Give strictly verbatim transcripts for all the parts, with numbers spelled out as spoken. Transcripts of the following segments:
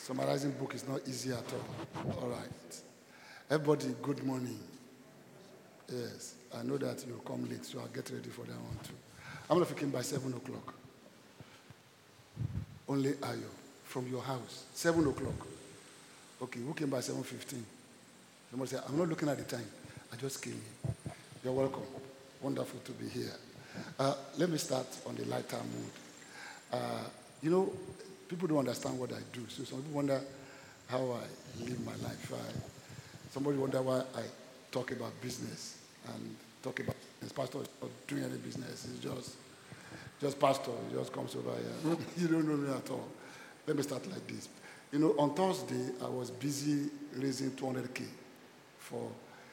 Summarizing book is not easy at all. All right. Everybody, good morning. Yes, I know that you'll come late, so I'll get ready for that one too. I'm going to begin by seven o'clock. Only Ayo, from your house. seven o'clock. Okay, who came by seven fifteen? Somebody said, I'm not looking at the time. I just came here. You're welcome. Wonderful to be here. Uh, let me start on the lighter mood. Uh, you know, people don't understand what I do. So some people wonder how I live my life. I, somebody wonder why I talk about business and talk about business. Pastor is not doing any business. It's just, just pastor. He just comes over here. You don't know me at all. Let me start like this. You know, on Thursday, I was busy raising two hundred K for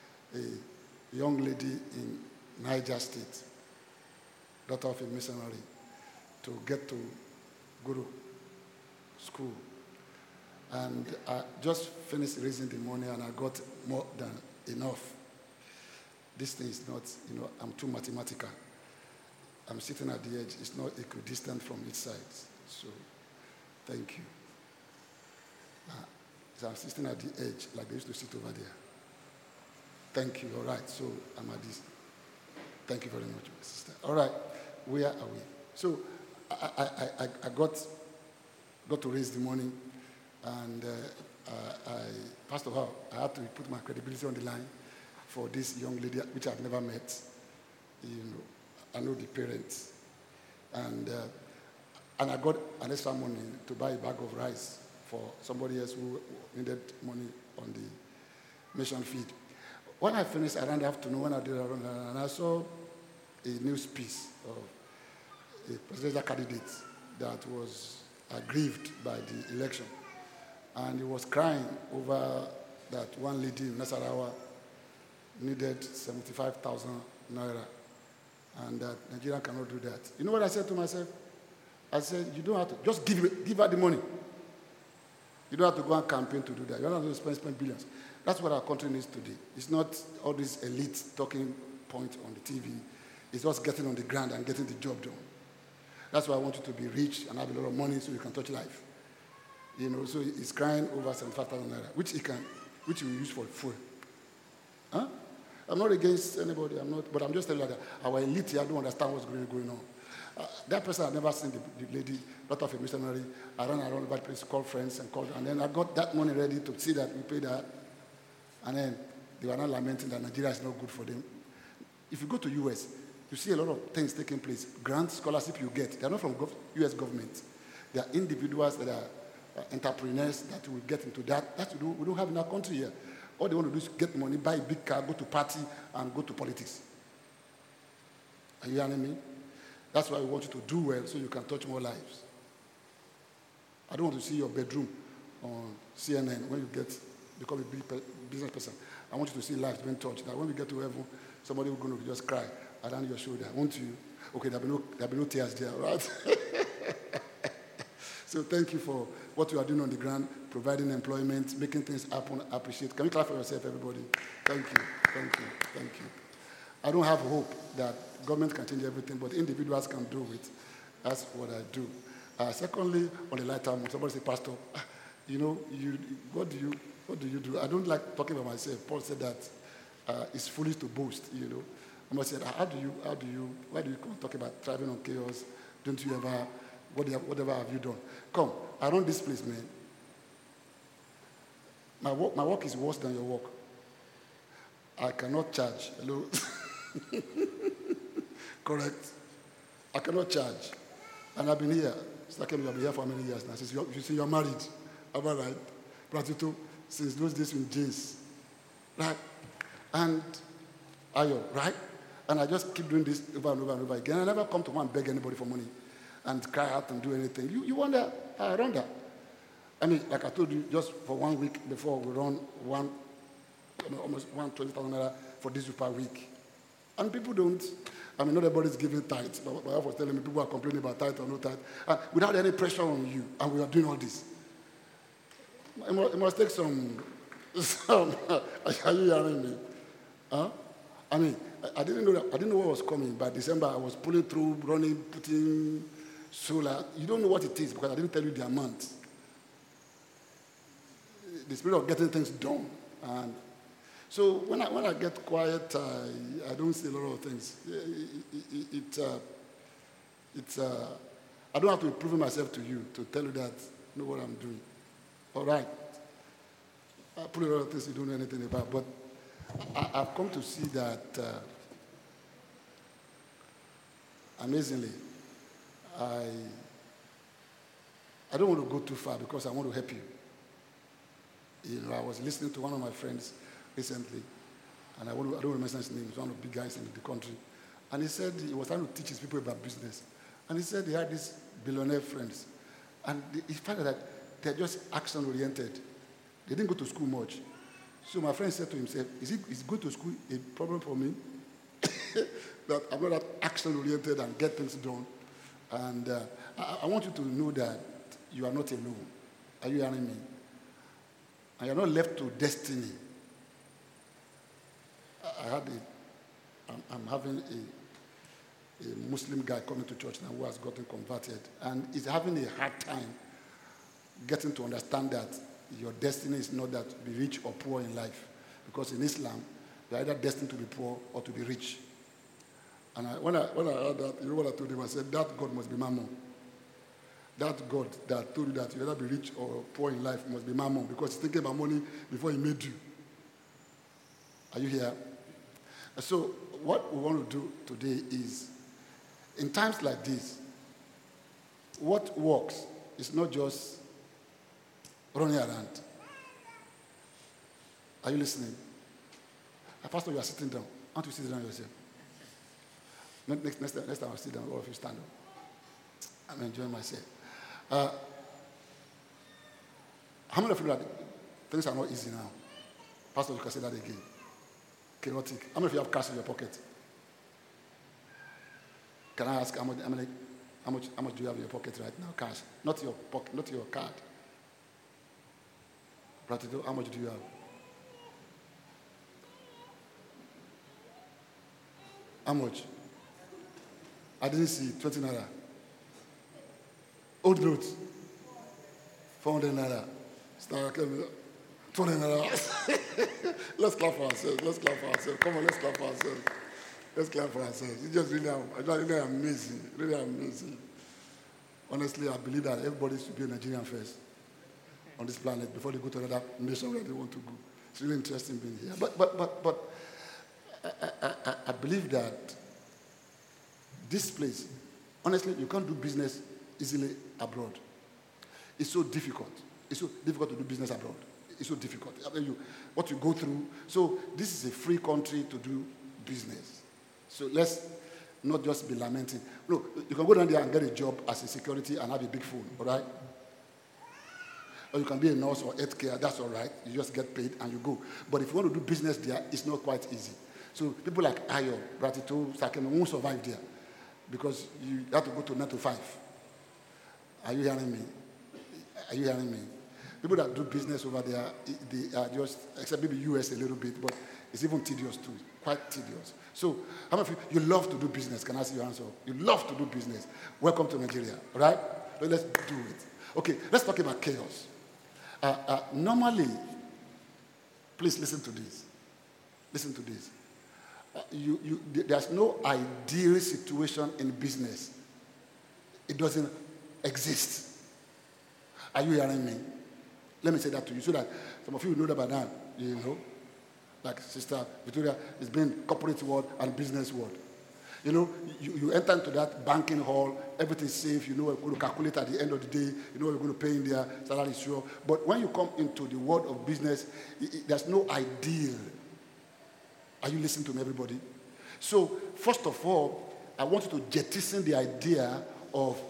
a young lady in Niger State, daughter of a missionary, to get to go to school. And I just finished raising the money and I got more than enough. This thing is not, you know, I'm too mathematical. I'm sitting at the edge. It's not equidistant from each side. So, thank you. Uh, so I'm sitting at the edge like they used to sit over there. Thank you. All right. So I'm at this. Thank you very much, my sister. All right. Where are we? So I, I, I, I got got to raise the money, and uh, I, I, Pastor Hall, I had to put my credibility on the line for this young lady, which I've never met. You know, I know the parents, and uh, and I got an extra money to buy a bag of rice for somebody else who needed money on the mission feed. When I finished around the afternoon, when I did around, and I saw a news piece of a presidential candidate that was aggrieved by the election. And he was crying over that one lady in Nasarawa needed seventy-five thousand naira, and that Nigeria cannot do that. You know what I said to myself? I said, you don't have to, just give, it, give her the money. You don't have to go and campaign to do that. You don't have to spend, spend billions. That's what our country needs today. It's not all this elite talking point on the T V. It's just getting on the ground and getting the job done. That's why I want you to be rich and have a lot of money so you can touch life. You know, so he's crying over seventy-five thousand naira, which he can, which he will use for food. Huh? I'm not against anybody, I'm not, but I'm just telling you that our elite here don't understand what's really going on. Uh, that person had never seen the, the lady, daughter of a missionary. I ran around about place, called friends and called, and then I got that money ready to see that we paid her. And then they were not lamenting that Nigeria is not good for them. If you go to U S, you see a lot of things taking place. Grant scholarship you get, they're not from gov- U S government. They are individuals that are uh, entrepreneurs that will get into that. That we don't, we don't have in our country here. All they want to do is get money, buy a big car, go to party, and go to politics. Are you hearing me? That's why we want you to do well so you can touch more lives. I don't want to see your bedroom on C N N when you get become a big pe- business person. I want you to see lives being touched. That when we get to heaven, somebody will going to just cry around your shoulder. Won't you? Okay, there'll be no, there'll be no tears there, right? So thank you for what you are doing on the ground, providing employment, making things happen. Appreciate. Can you clap for yourself, everybody? Thank you, thank you, thank you. I don't have hope that government can change everything, but individuals can do it. That's what I do. Uh, secondly, on the lighter mood, somebody say, Pastor, you know, you, what do you, what do you do? I don't like talking about myself. Paul said that uh, it's foolish to boast. You know, I must say, how do you, how do you, why do you come talk about thriving on chaos? Don't you ever, what do you, whatever have you done? Come, I run this place, man. My work, my work is worse than your work. I cannot charge. Hello. Correct. I cannot charge. And I've been here. It's like I've been here for many years now. Since you're, you see, you're married. Am I right? Pratito, since those days in James. Right? And Ayo, right? And I just keep doing this over and over and over again. I never come to one and beg anybody for money and cry out and do anything. You, you wonder, I run that. I mean, like I told you, just for one week before, we run one, you know, almost one twenty thousand naira for this per week. And people don't, I mean, not everybody's giving tithe. My wife was telling me people are complaining about tithe or no tithe. And without any pressure on you, and we are doing all this. It must, it must take some, some are you hearing me? Huh? I mean, I, I didn't know that, I didn't know what was coming. By December, I was pulling through, running, putting solar. You don't know what it is because I didn't tell you the amount. the spirit of getting things done. And so when I when I get quiet, I, I don't say a lot of things. It, it, it uh, it's uh, I don't have to be proving myself to you to tell you that I know what I'm doing. All right. I put a lot of things you don't know anything about, but I, I've come to see that uh, amazingly, I I don't want to go too far because I want to help you. You know, I was listening to one of my friends recently, and I, want to, I don't want to mention his name. He's one of the big guys in the country. And he said he was trying to teach his people about business. And he said he had these billionaire friends. And he found that they're just action-oriented. They didn't go to school much. So my friend said to himself, is, it, is going to school a problem for me? That I'm not that action-oriented and get things done. And uh, I, I want you to know that you are not alone. Are you hearing me? And you're not left to destiny. I, I had a, I'm, I'm having a, a Muslim guy coming to church now who has gotten converted. And he's having a hard time getting to understand that your destiny is not that to be rich or poor in life. Because in Islam, you're either destined to be poor or to be rich. And I, when, I, when I heard that, you know what I told him? I said, that God must be Mammon. That God that told you that you either be rich or poor in life must be Mammon, because he's thinking about money before he made you. Are you here? So what we want to do today is, in times like this, what works is not just running around. Are you listening? Uh, Pastor, you are sitting down. Aren't you sitting down yourself? Next, next, time, next time I'll sit down, all of you stand up. I'm enjoying myself. Uh, how many of you know that things are not easy now? Pastor, you can say that again. Chaotic. How many of you have cash in your pocket? Can I ask how much, how, many, how, much, how much do you have in your pocket right now? Cash. Not your pocket, not your card. Brother, how much do you have? How much? I didn't see twenty naira. Old notes. four hundred naira. Star, two hundred naira. Let's clap for ourselves. Let's clap for ourselves. Come on, let's clap for ourselves. Let's clap for ourselves. It's just really, really amazing. Really amazing. Honestly, I believe that everybody should be a Nigerian first on this planet before they go to another nation where they want to go. It's really interesting being here. But, but, but, but I, I, I believe that this place, honestly, you can't do business easily abroad. It's so difficult. It's so difficult to do business abroad. It's so difficult. I mean, you, what you go through. So this is a free country to do business. So let's not just be lamenting. Look, you can go down there and get a job as a security and have a big phone, all right? Or you can be a nurse or healthcare, that's all right. You just get paid and you go. But if you want to do business there, it's not quite easy. So people like Ayo, Bratito, Sakeme won't survive there because you have to go to nine to five. Are you hearing me? Are you hearing me? People that do business over there, they are just, except maybe U S a little bit, but it's even tedious too, quite tedious. So, how many of you, you love to do business? Can I see your answer? You love to do business. Welcome to Nigeria, all right? Let's do it. Okay, let's talk about chaos. Uh, uh, normally, please listen to this. Listen to this. Uh, you, you, there's no ideal situation in business. It doesn't exist. Are you hearing me? Let me say that to you so that some of you know that by now, you know, like Sister Victoria is being corporate world and business world. You know, you, you enter into that banking hall, everything's safe, you know what you're going to calculate at the end of the day, you know what you're going to pay in there, salary is sure. But when you come into the world of business, it, it, there's no ideal. Are you listening to me, everybody? So, first of all, I want you to jettison the idea of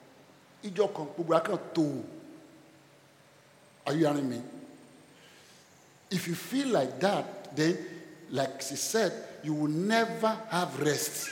are you hearing me? If you feel like that, then, like she said, you will never have rest.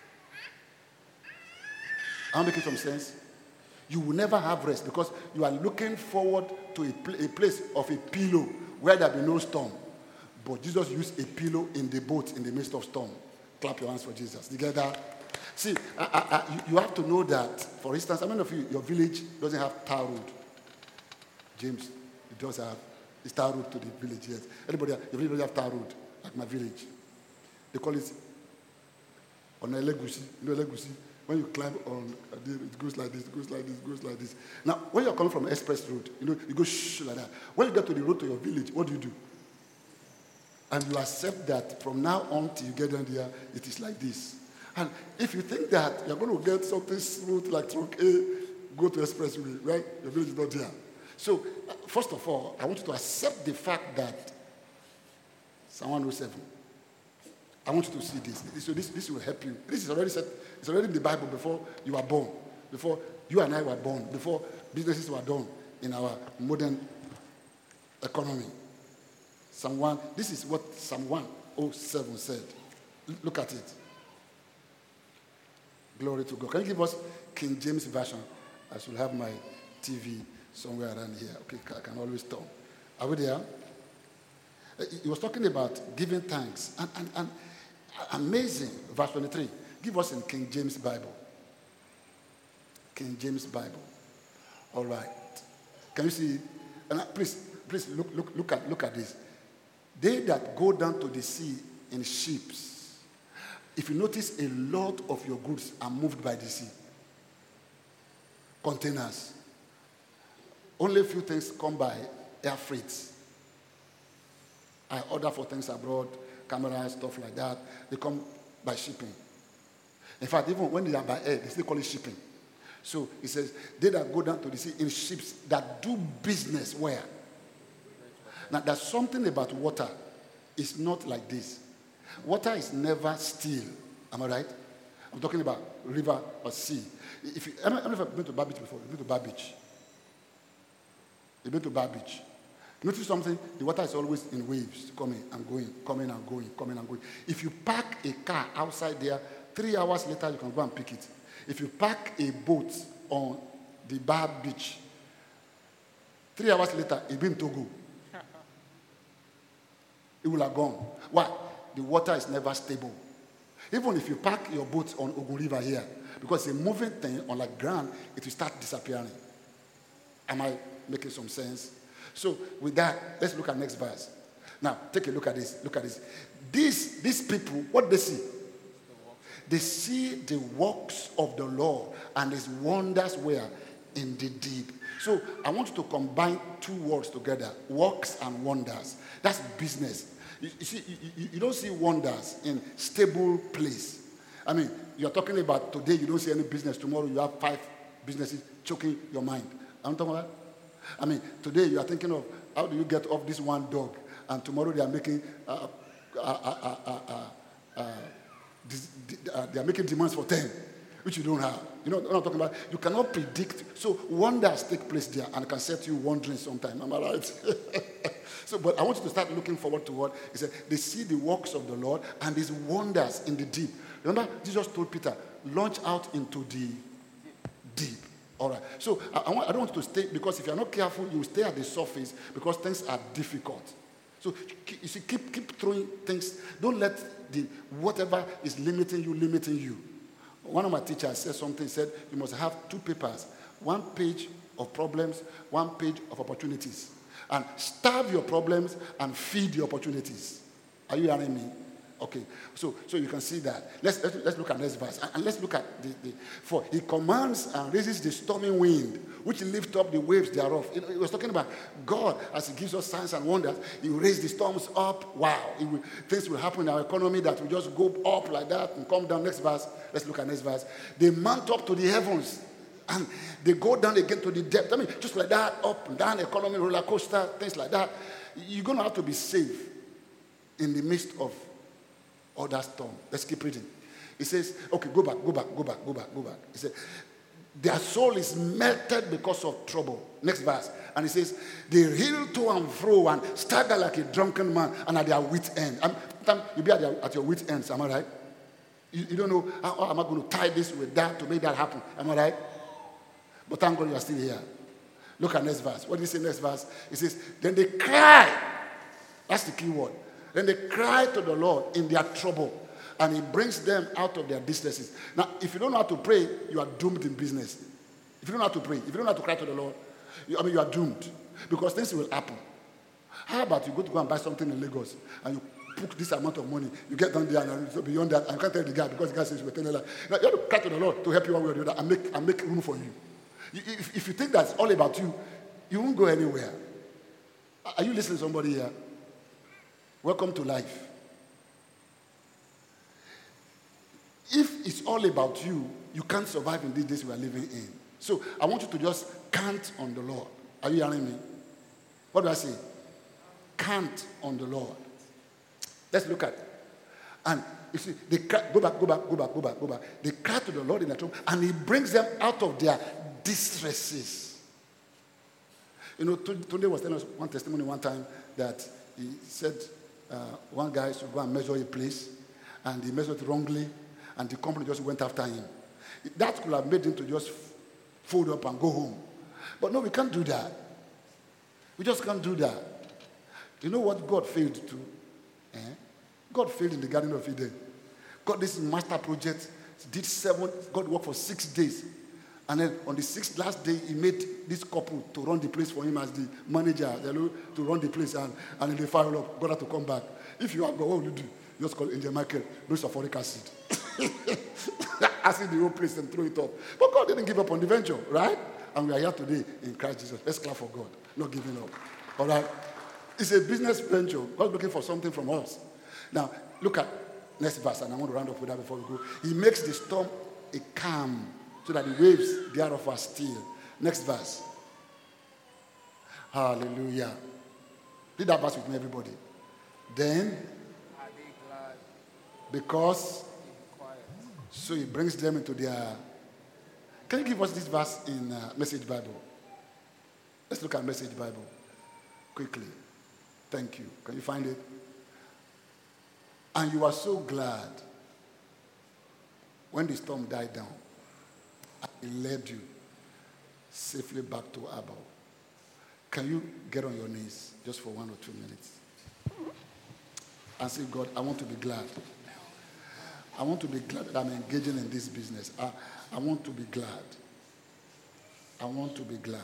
I'm making some sense. You will never have rest because you are looking forward to a, pl- a place of a pillow where there will be no storm. But Jesus used a pillow in the boat in the midst of storm. Clap your hands for Jesus. Together. See, I, I, I, you have to know that, for instance, how many of you, your village doesn't have tar road? James, it does have It's tar road to the village, yes. Anybody, everybody have tar road, like my village. They call it on Elegusi. You know Elegusi? When you climb on, it goes like this, it goes like this, it goes like this. Now, when you're coming from express road, you know, you go shh like that. When you get to the road to your village, what do you do? And you accept that from now on till you get down there, it is like this. And if you think that you're going to get something smooth like trunk A, go to expressway, right? Your village is not there. So, first of all, I want you to accept the fact that Psalm one oh seven. I want you to see this. So this, this will help you. This is already set. It's already in the Bible before you were born, before you and I were born, before businesses were done in our modern economy. Psalm one. This is what Psalm one oh seven said. Look at it. Glory to God. Can you give us King James Version? I should have my T V somewhere around here. Okay, I can always turn. Are we there? He was talking about giving thanks. And, and, and amazing. Verse twenty-three. Give us in King James Bible. King James Bible. All right. Can you see? And please, please look, look, look at, look at this. They that go down to the sea in ships. If you notice, a lot of your goods are moved by the sea. Containers. Only a few things come by air freights. I order for things abroad, cameras, stuff like that. They come by shipping. In fact, even when they are by air, they still call it shipping. So it says, they that go down to the sea in ships that do business where? Now, there's something about water. It's not like this. Water is never still. Am I right? I'm talking about river or sea. If you, I don't know if I've been to Bar Beach before. You've been to Bar Beach. You've been to Bar Beach. Notice something? The water is always in waves, coming and going, coming and going, coming and going. If you park a car outside there, three hours later you can go and pick it. If you park a boat on the Bar Beach, three hours later, it's been Togo. It will have gone. Why? The water is never stable. Even if you park your boat on Ogun River here, because it's a moving thing on the ground, it will start disappearing. Am I making some sense? So with that, let's look at next verse. Now, take a look at this. Look at this. These, these people, what they see? They see the works of the Lord and his wonders where? In the deep. So I want you to combine two words together, works and wonders. That's business. You, you see, you, you don't see wonders in stable place. I mean, you're talking about today, you don't see any business. Tomorrow you have five businesses choking your mind. I'm talking about that. I mean, today you are thinking of how do you get off this one dog, and tomorrow they are making uh, uh, uh, uh, uh, uh, this, uh, they are making demands for ten, which you don't have. You know what I'm talking about? You cannot predict. So wonders take place there and can set you wondering sometime. Am I right? So, but I want you to start looking forward to what he said. They see the works of the Lord and his wonders in the deep. Remember, Jesus told Peter, launch out into the deep. All right. So I, I, want, I don't want you to stay, because if you're not careful, you will stay at the surface because things are difficult. So you see, keep keep throwing things. Don't let the whatever is limiting you, limiting you. One of my teachers said something, said you must have two papers, one page of problems, one page of opportunities. And starve your problems and feed the opportunities. Are you hearing me? Okay, so so you can see that. Let's let's, let's look at this verse, and, and let's look at the, the for he commands and raises the stormy wind, which lift up the waves thereof. It, it was talking about God as he gives us signs and wonders. He will raise the storms up. Wow, it will, things will happen in our economy that will just go up like that and come down. Next verse. Let's look at next verse. They mount up to the heavens. And they go down again to the depth. I mean, just like that, up and down, economy, roller coaster, things like that. You're going to have to be safe in the midst of all that storm. Let's keep reading. It says, okay, go back, go back, go back, go back, go back. It says, their soul is melted because of trouble. Next verse. And it says, they reel to and fro and stagger like a drunken man and at their wit's end. You'll be at, their, at your wit's ends, am I right? You, you don't know, how, how am I going to tie this with that to make that happen? Am I right? But thank God you are still here. Look at next verse. What does it say next verse? It says, then they cry. That's the key word. Then they cry to the Lord in their trouble, and he brings them out of their distresses. Now, if you don't know how to pray, you are doomed in business. If you don't know how to pray, if you don't know how to cry to the Lord, you, I mean, you are doomed. Because things will happen. How about you go to go and buy something in Lagos and you put this amount of money, you get down there and so beyond that, and you can't tell the guy because the guy says we're telling you that. Now, you have to cry to the Lord to help you one way or the other and make, and make room for you. you if, if you think that's all about you, you won't go anywhere. Are you listening to somebody here? Welcome to life. If it's all about you, you can't survive in these days we are living in. So I want you to just count on the Lord. Are you hearing me? What do I say? Count on the Lord. Let's look at it. And you see, they cry, go back, go back, go back, go back, go back. They cry to the Lord in their trouble, and He brings them out of their distresses. You know, Tunde was telling us one testimony one time that he said uh, one guy should go and measure a place, and he measured it wrongly, and the company just went after him. That could have made him to just fold up and go home. But no, we can't do that. We just can't do that. You know what God failed to? Eh? God failed in the Garden of Eden. God, this master project, did seven, God worked for six days. And then on the sixth last day, He made this couple to run the place for Him as the manager, to run the place, and, and they fire up. God had to come back. If you have God, what will you do? You just call Angel Michael, no sulfuric acid. Acid the whole place and throw it up. But God didn't give up on the venture, right? And we are here today in Christ Jesus. Let's clap for God. Not giving up. All right? It's a business venture. God's looking for something from us. Now, look at next verse, and I want to round up with that before we go. He makes the storm a calm so that the waves thereof are still. Next verse. Hallelujah. Read that verse with me, everybody. Then, are they glad? Because, so He brings them into their... Can you give us this verse in uh, Message Bible? Let's look at Message Bible quickly. Thank you. Can you find it? And you are so glad when the storm died down. He led you safely back to Abel. Can you get on your knees just for one or two minutes and say, God, I want to be glad. I want to be glad that I'm engaging in this business. I, I want to be glad. I want to be glad.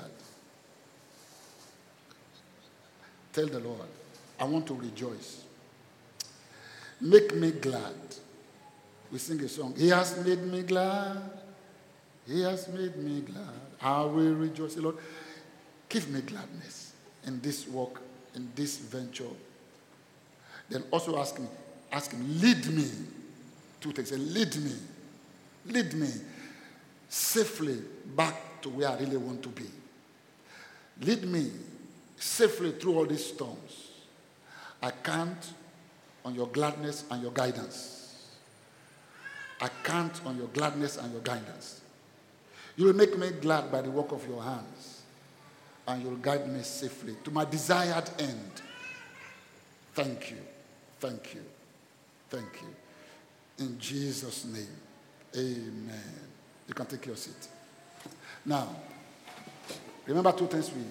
Tell the Lord, I want to rejoice. Make me glad. We sing a song. He has made me glad. He has made me glad. I will rejoice. Lord, give me gladness in this work, in this venture. Then also ask me, ask him, lead me. Two things. Say, lead me. Lead me safely back to where I really want to be. Lead me safely through all these storms. I count on your gladness and your guidance. I count on your gladness and your guidance. You will make me glad by the work of your hands, and you'll guide me safely to my desired end. Thank you. Thank you. Thank you. In Jesus' name, amen. You can take your seat. Now, remember two things we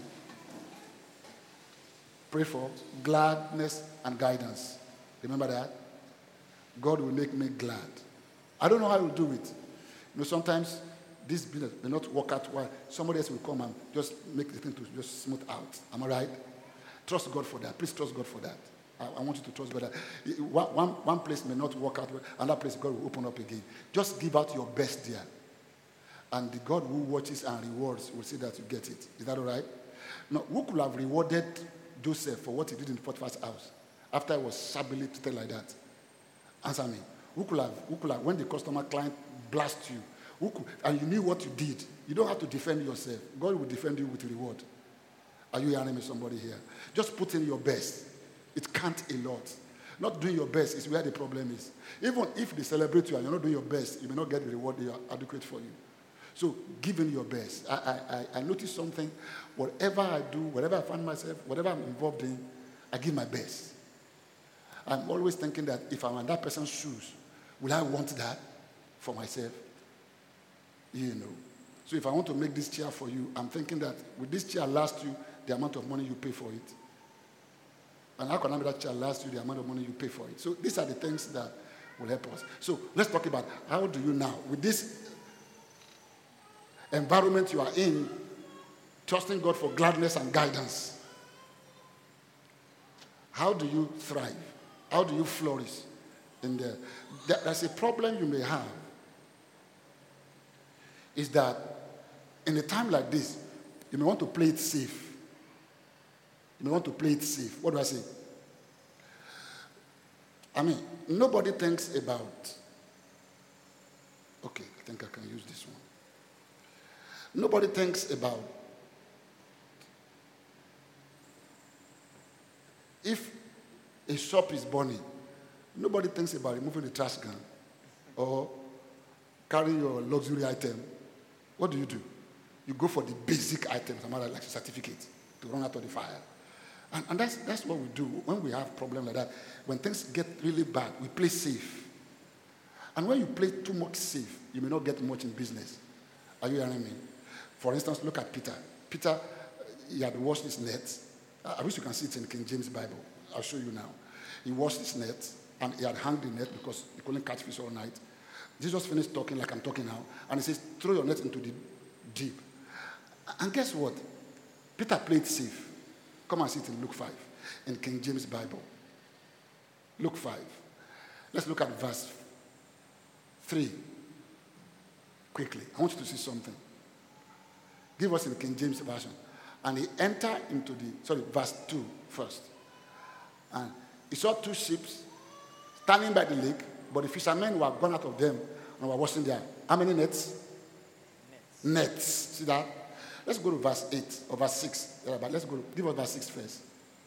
pray for: gladness and guidance. Remember that? God will make me glad. I don't know how He will do it. You know, sometimes this business may not work out well. Somebody else will come and just make the thing to just smooth out. Am I right? Trust God for that. Please trust God for that. I, I want you to trust God that one, one, one place may not work out well, another place God will open up again. Just give out your best there. And the God who watches and rewards will see that you get it. Is that all right? Now, who could have rewarded Joseph for what he did in Potiphar's house after he was shabbily treated like that? Answer me. Who could have, who could have, when the customer client blasts you, who could, and you knew what you did, you don't have to defend yourself. God will defend you with reward. Are you hearing me, somebody here? Just put in your best. It can't a lot. Not doing your best is where the problem is. Even if they celebrate you and you're not doing your best, you may not get the reward they are adequate for you. So give in your best. I, I, I notice something. Whatever I do, whatever I find myself, whatever I'm involved in, I give my best. I'm always thinking that if I'm in that person's shoes, will I want that for myself? You know. So if I want to make this chair for you, I'm thinking that will this chair last you the amount of money you pay for it? And how can I make that chair last you the amount of money you pay for it? So these are the things that will help us. So let's talk about how do you now, with this environment you are in, trusting God for gladness and guidance. How do you thrive? How do you flourish in there? There- There's a problem you may have. Is that in a time like this, you may want to play it safe. You may want to play it safe. What do I say? I mean, nobody thinks about, okay, I think I can use this one. Nobody thinks about if a shop is burning, nobody thinks about removing the trash can or carrying your luxury item. What do you do? You go for the basic items, like a certificate, to run out of the fire. And, and that's, that's what we do when we have problems like that. When things get really bad, we play safe. And when you play too much safe, you may not get much in business. Are you hearing me? For instance, look at Peter. Peter, he had washed his net. I wish you can see it in King James Bible. I'll show you now. He washed his net, and he had hung the net because he couldn't catch fish all night. Jesus finished talking like I'm talking now, and he says, throw your net into the deep. And guess what? Peter played safe. Come and see it in Luke five, in King James Bible. Luke five. Let's look at verse three. Quickly. I want you to see something. Give us in the King James Version. And he entered into the, sorry, verse two first. And he saw two ships standing by the lake, but the fishermen were gone out of them and were washing their, how many nets? Nets. Nets. See that? Let's go to verse eight or verse six. But let's go, give us verse six first.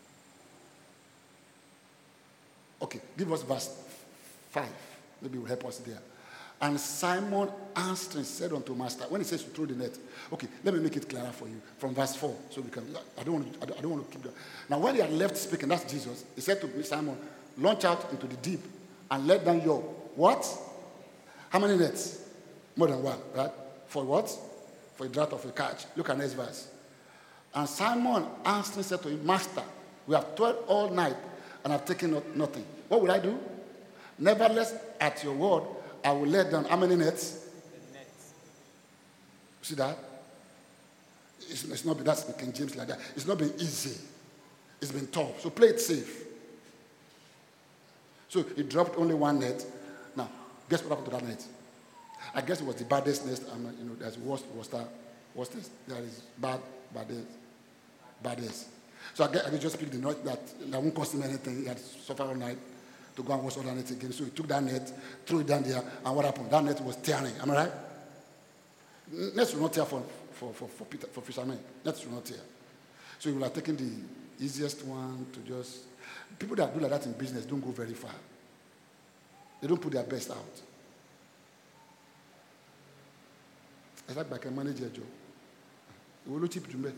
Okay, give us verse five. Maybe it will help us there. And Simon answering said unto master, when he says to throw the net, okay, let me make it clearer for you from verse four, so we can. I don't want to. I don't, I don't want to keep that. Now, when he had left speaking, that's Jesus. He said to Simon, launch out into the deep and let down your what? How many nets? More than one, right? For what? For a draught of a catch. Look at next verse. And Simon answering said to him, Master, we have toiled all night and have taken not, nothing. What will I do? Nevertheless, at your word, I will let down how many nets? The nets. See that? It's, it's not been, that's the King James like that. It's not been easy. It's been tough. So play it safe. So he dropped only one net. Now, guess what happened to that net? I guess it was the baddest net. I mean, you know, there's worst, worst, worst. There is bad, baddest, baddest. So I guess I just picked the net that, that won't cost him anything. He had suffered all night to go and wash all that net again. So he took that net, threw it down there, and what happened? That net was tearing. Am I right? Nets will not tear for, for, for, for, Peter, for fishermen. Nets will not tear. So he will have taken the easiest one to just... People that do like that in business don't go very far. They don't put their best out. It's like I can manage a job. You will cheap to me.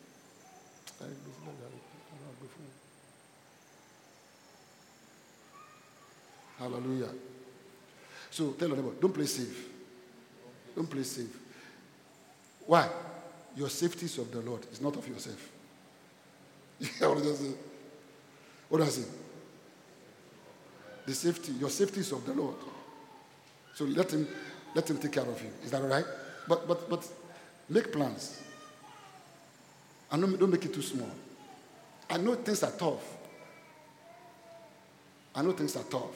Hallelujah. So tell your neighbor, don't play safe. Don't play safe. Why? Your safety is of the Lord. It's not of yourself. What did I say? What do I say? The safety, your safety is of the Lord. So let him let him take care of you. Is that all right? But but but make plans. And don't, don't make it too small. I know things are tough. I know things are tough.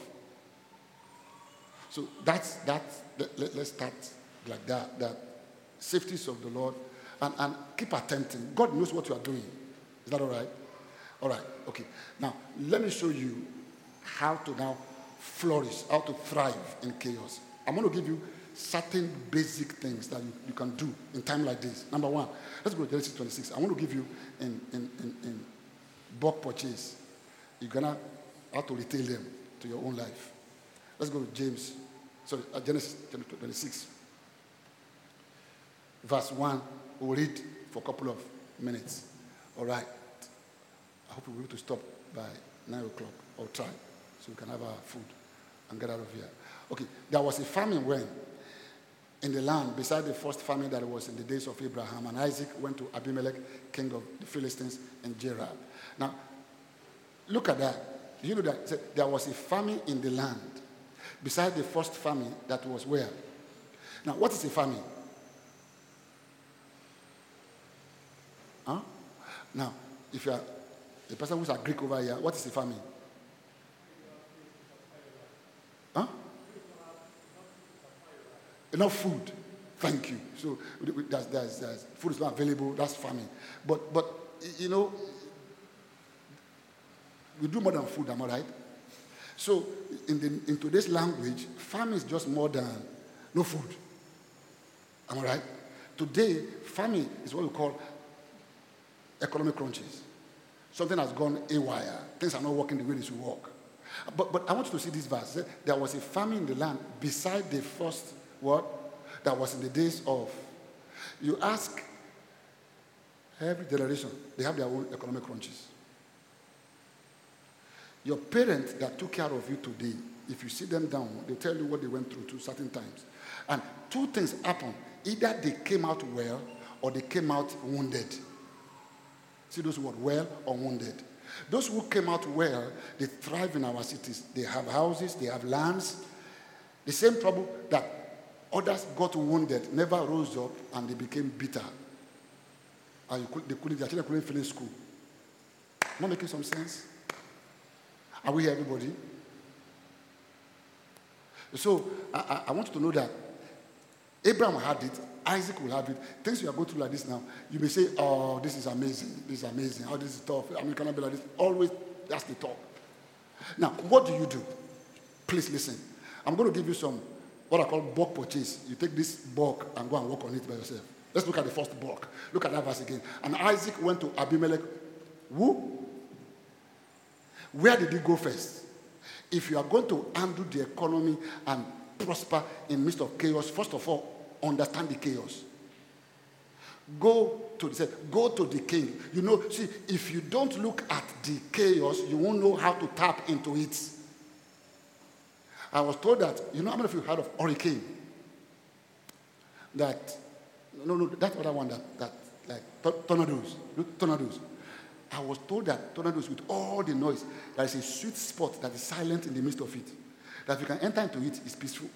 So that's that. Let, let, let's start like that. That safety is of the Lord, and, and keep attempting. God knows what you are doing. Is that all right? All right. Okay. Now let me show you how to now flourish, how to thrive in chaos. I'm going to give you certain basic things that you, you can do in time like this. Number one, let's go to Genesis twenty-six. I want to give you in, in, in, in bulk purchase. You're going to have to retail them to your own life. Let's go to James, sorry, uh, Genesis twenty-six. Verse one, we'll read for a couple of minutes. All right. I hope we'll be able to stop by nine o'clock or try so we can have our food and get out of here. Okay, there was a famine when in the land beside the first famine that was in the days of Abraham, and Isaac went to Abimelech, king of the Philistines, in Gerar. Now, look at that. You know that there was a famine in the land beside the first famine that was where? Now, what is a famine? Huh? Now, if you are The person who's a Greek over here, what is the famine? Huh? Enough food. Thank you. So there's, there's, there's food is not available. That's famine. But but you know, we do more than food. Am I right? So in the in today's language, famine is just more than no food. Am I right? Today, famine is what we call economic crunches. Something has gone haywire. Things are not working the way they should work. But but I want you to see this verse. There was a famine in the land beside the first what that was in the days of. You ask every generation, they have their own economic crunches. Your parents that took care of you today, if you sit them down, they'll tell you what they went through to certain times. And two things happen. Either they came out well or they came out wounded. See those words, well or wounded. Those who came out well, they thrive in our cities. They have houses, they have lands. The same trouble that others got wounded, never rose up, and they became bitter. And you could, they couldn't, their children couldn't finish school. Not making some sense? Are we here, everybody? So I, I, I want you to know that Abraham had it, Isaac will have it. Things you are going through like this now, you may say, oh, this is amazing, this is amazing, oh, this is tough, I mean, can I be like this? Always, that's the talk. Now, what do you do? Please listen. I'm going to give you some, what I call bulk purchase. You take this bulk and go and work on it by yourself. Let's look at the first bulk. Look at that verse again. And Isaac went to Abimelech. Who? Where did he go first? If you are going to handle the economy and prosper in the midst of chaos, first of all, understand the chaos. Go to the go to the king. You know, see, if you don't look at the chaos, you won't know how to tap into it. I was told that, you know, how many of you heard of hurricane? That, no, no, that other one that, that like tornadoes, tornadoes. I was told that tornadoes, with all the noise, there is a sweet spot that is silent in the midst of it. That if you can enter into it, it's peaceful.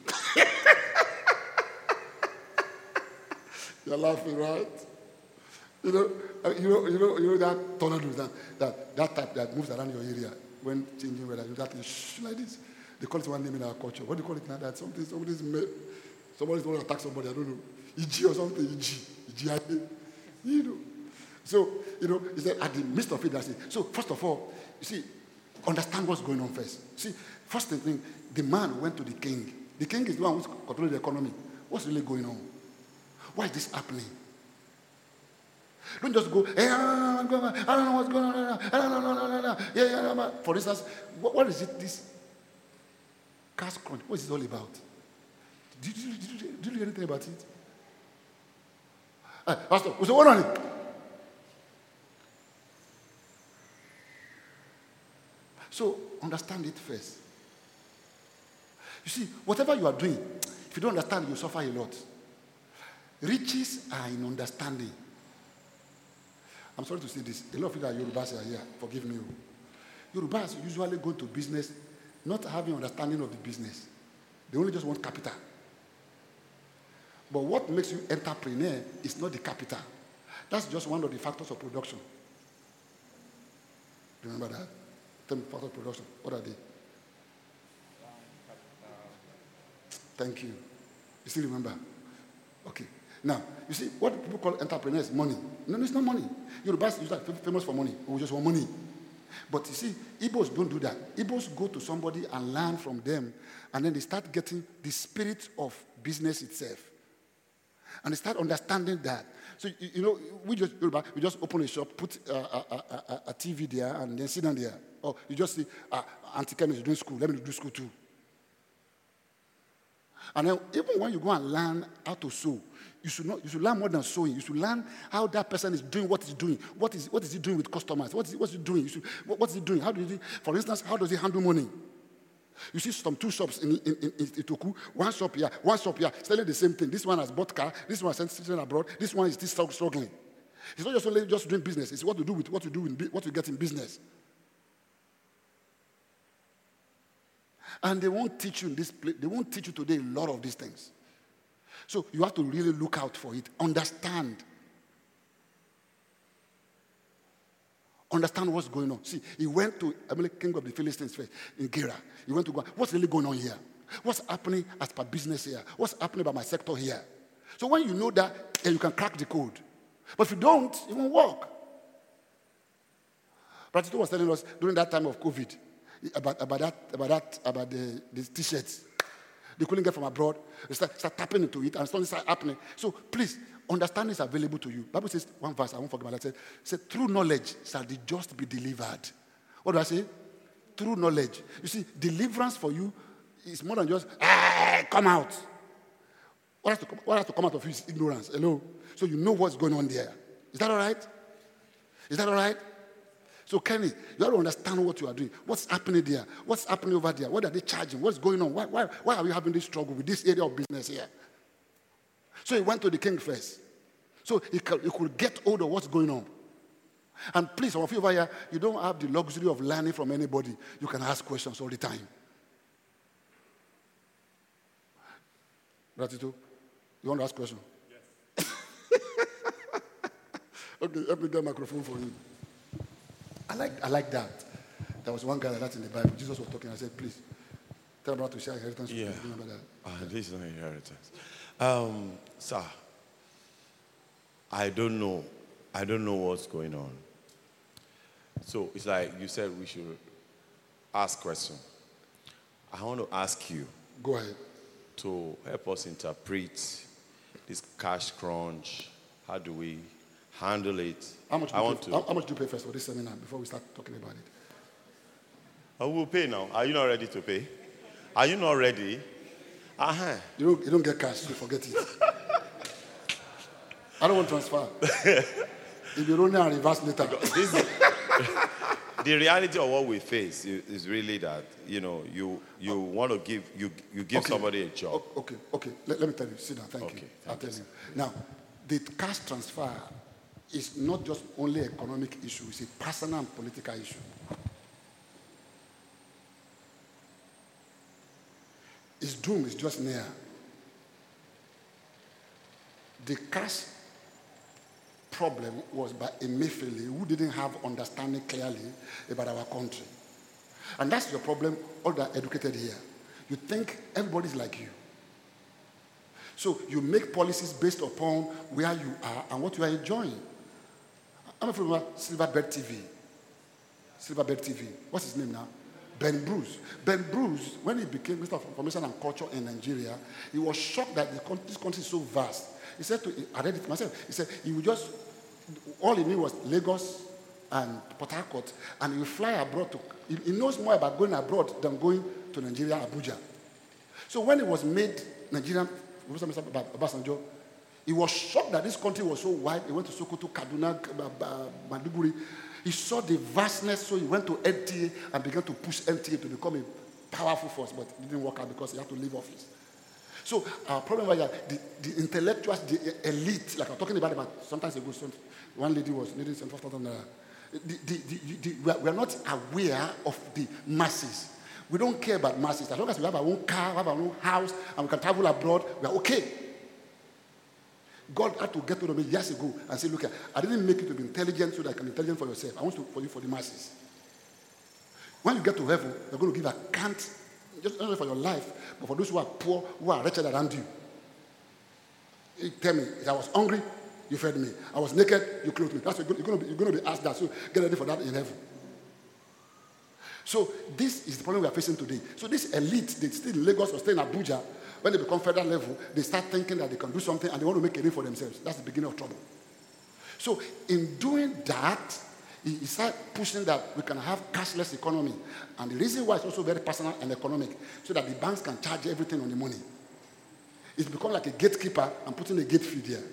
You're laughing, right? You know, uh, you know, you know, you know that tornadoes, that, that that type that moves around your area when changing weather. You know, that is like this. They call it one name in our culture. What do you call it now? That something, somebody's made, somebody's going to attack somebody. I don't know, E G or something. E G, E G I A. You know. So, you know, he said at the midst of it, that's it. So, first of all, you see, understand what's going on first. See, first thing, the man went to the king. The king is the one who's controlling the economy. What's really going on? Why is this happening? Don't just go, hey, I don't know what's going on. I don't know. Yeah, yeah, yeah. For instance, what, what is it, this cash crunch? What is it all about? Did you, did you, did you hear anything about it? Uh, Pastor, what's going on? So, understand it first. You see, whatever you are doing, if you don't understand, you suffer a lot. Riches are in understanding. I'm sorry to say this. A lot of people are Yorubas are here. Forgive me. Yorubas usually go to business not having understanding of the business. They only just want capital. But what makes you entrepreneur is not the capital. That's just one of the factors of production. Remember that? Ten factors of production. What are they? Thank you. You still remember? Okay. Now, you see, what people call entrepreneurs is money. No, no, it's not money. Yorubas is like famous for money. We just want money. But you see, Igbos don't do that. Igbos go to somebody and learn from them, and then they start getting the spirit of business itself. And they start understanding that. So, you, you know, we just Yoruba, we just open a shop, put a, a, a, a T V there, and then sit down there. Or you just see, uh, Auntie Ken is doing school, let me do school too. And then even when you go and learn how to sew, you should not. You should learn more than sewing. You should learn how that person is doing what he's doing. What is what is he doing with customers? What is what's he doing? You should, what, what's he doing? How do he? For instance, how does he handle money? You see some two shops in in, in, in Itoku. One shop here, one shop here, selling the same thing. This one has bought car. This one is selling abroad. This one is still struggling. It's not just only just doing business. It's what to do with what you do in what you get in business. And they won't teach you in this place. They won't teach you today a lot of these things. So you have to really look out for it. Understand. Understand what's going on. See, he went to Amalek, king of the Philistines first, in Gera. He went to go, what's really going on here? What's happening as per business here? What's happening by my sector here? So when you know that, then you can crack the code. But if you don't, it won't work. Pratito was telling us during that time of COVID about, about that, about that, about the, the t-shirts. They couldn't get from abroad. They start, start tapping into it and something start happening. So please, understanding is available to you. Bible says, one verse, I won't forget about that. It says, through knowledge shall the just be delivered. What do I say? Through knowledge. You see, deliverance for you is more than just, ah, come out. What has, to come, what has to come out of you is ignorance. Hello? So you know what's going on there. Is that all right? Is that all right? So Kenny, you have to understand what you are doing. What's happening there? What's happening over there? What are they charging? What's going on? Why, why, why are we having this struggle with this area of business here? So he went to the king first. So he could, he could get hold of what's going on. And please, some of you over here, you don't have the luxury of learning from anybody. You can ask questions all the time. Gratitude. You want to ask a question? Yes. Okay, let me get a microphone for you. I like, I like that. There was one guy like that in the Bible. Jesus was talking. I said, please, tell about to share inheritance. Yeah. Remember that? Uh, this is not inheritance. Um, sir, I don't know. I don't know what's going on. So it's like you said we should ask questions. I want to ask you. Go ahead. To help us interpret this cash crunch. How do we handle it? How much, do I you want pay, to. how, how much do you pay first for this seminar before we start talking about it? I will pay now. Are you not ready to pay? Are you not ready? Uh-huh. You don't, you don't get cash, so forget it. I don't want transfer. If you don't know, reverse later. This, the reality of what we face is, is really that, you know, you you want to give you you give Okay. somebody a job. O- Okay, okay. Let, let me tell you. Sit down. Thank Okay, you. thank I'll tell you, you. Now, the cash transfer is not just only an economic issue. It's a personal and political issue. Its doom is just near. The cash problem was by Emefiele, who didn't have understanding clearly about our country. And that's your problem, all that educated here. You think everybody's like you. So you make policies based upon where you are and what you are enjoying. I'm from Silverbird T V. Silverbird T V. What's his name now? Ben Bruce. Ben Bruce, when he became Minister of Information and Culture in Nigeria, he was shocked that the country, this country is so vast. He said to, I read it myself, he said he would just, all he knew was Lagos and Port Harcourt, and he would fly abroad to, he, he knows more about going abroad than going to Nigeria, Abuja. So when he was made Nigerian, Mister Obasanjo, he was shocked that this country was so wide. He went to Sokoto, Kaduna, Maiduguri. He saw the vastness, so he went to N T A and began to push N T A to become a powerful force, but it didn't work out because he had to leave office. So our problem was that the, the intellectuals, the elite, like I'm talking about, about sometimes ago, one lady was needing some five thousand naira. The, the, the, the, we, are, we are not aware of the masses. We don't care about masses. As long as we have our own car, have our own house, and we can travel abroad, we are okay. God had to get hold of me years ago and say, look, I didn't make you to be intelligent so that you can be intelligent for yourself. I want to for you for the masses. When you get to heaven, you're going to give account, just not only for your life, but for those who are poor, who are wretched around you. You tell me, if I was hungry, you fed me. I was naked, you clothed me. That's what you're going to be, you're going to be asked that. So get ready for that in heaven. So this is the problem we are facing today. So this elite, they stay in Lagos or stay in Abuja. When they become federal level, they start thinking that they can do something and they want to make a name for themselves. That's the beginning of trouble. So in doing that, he started pushing that we can have cashless economy. And the reason why it's also very personal and economic, so that the banks can charge everything on the money. It's become like a gatekeeper and putting a gate fee there.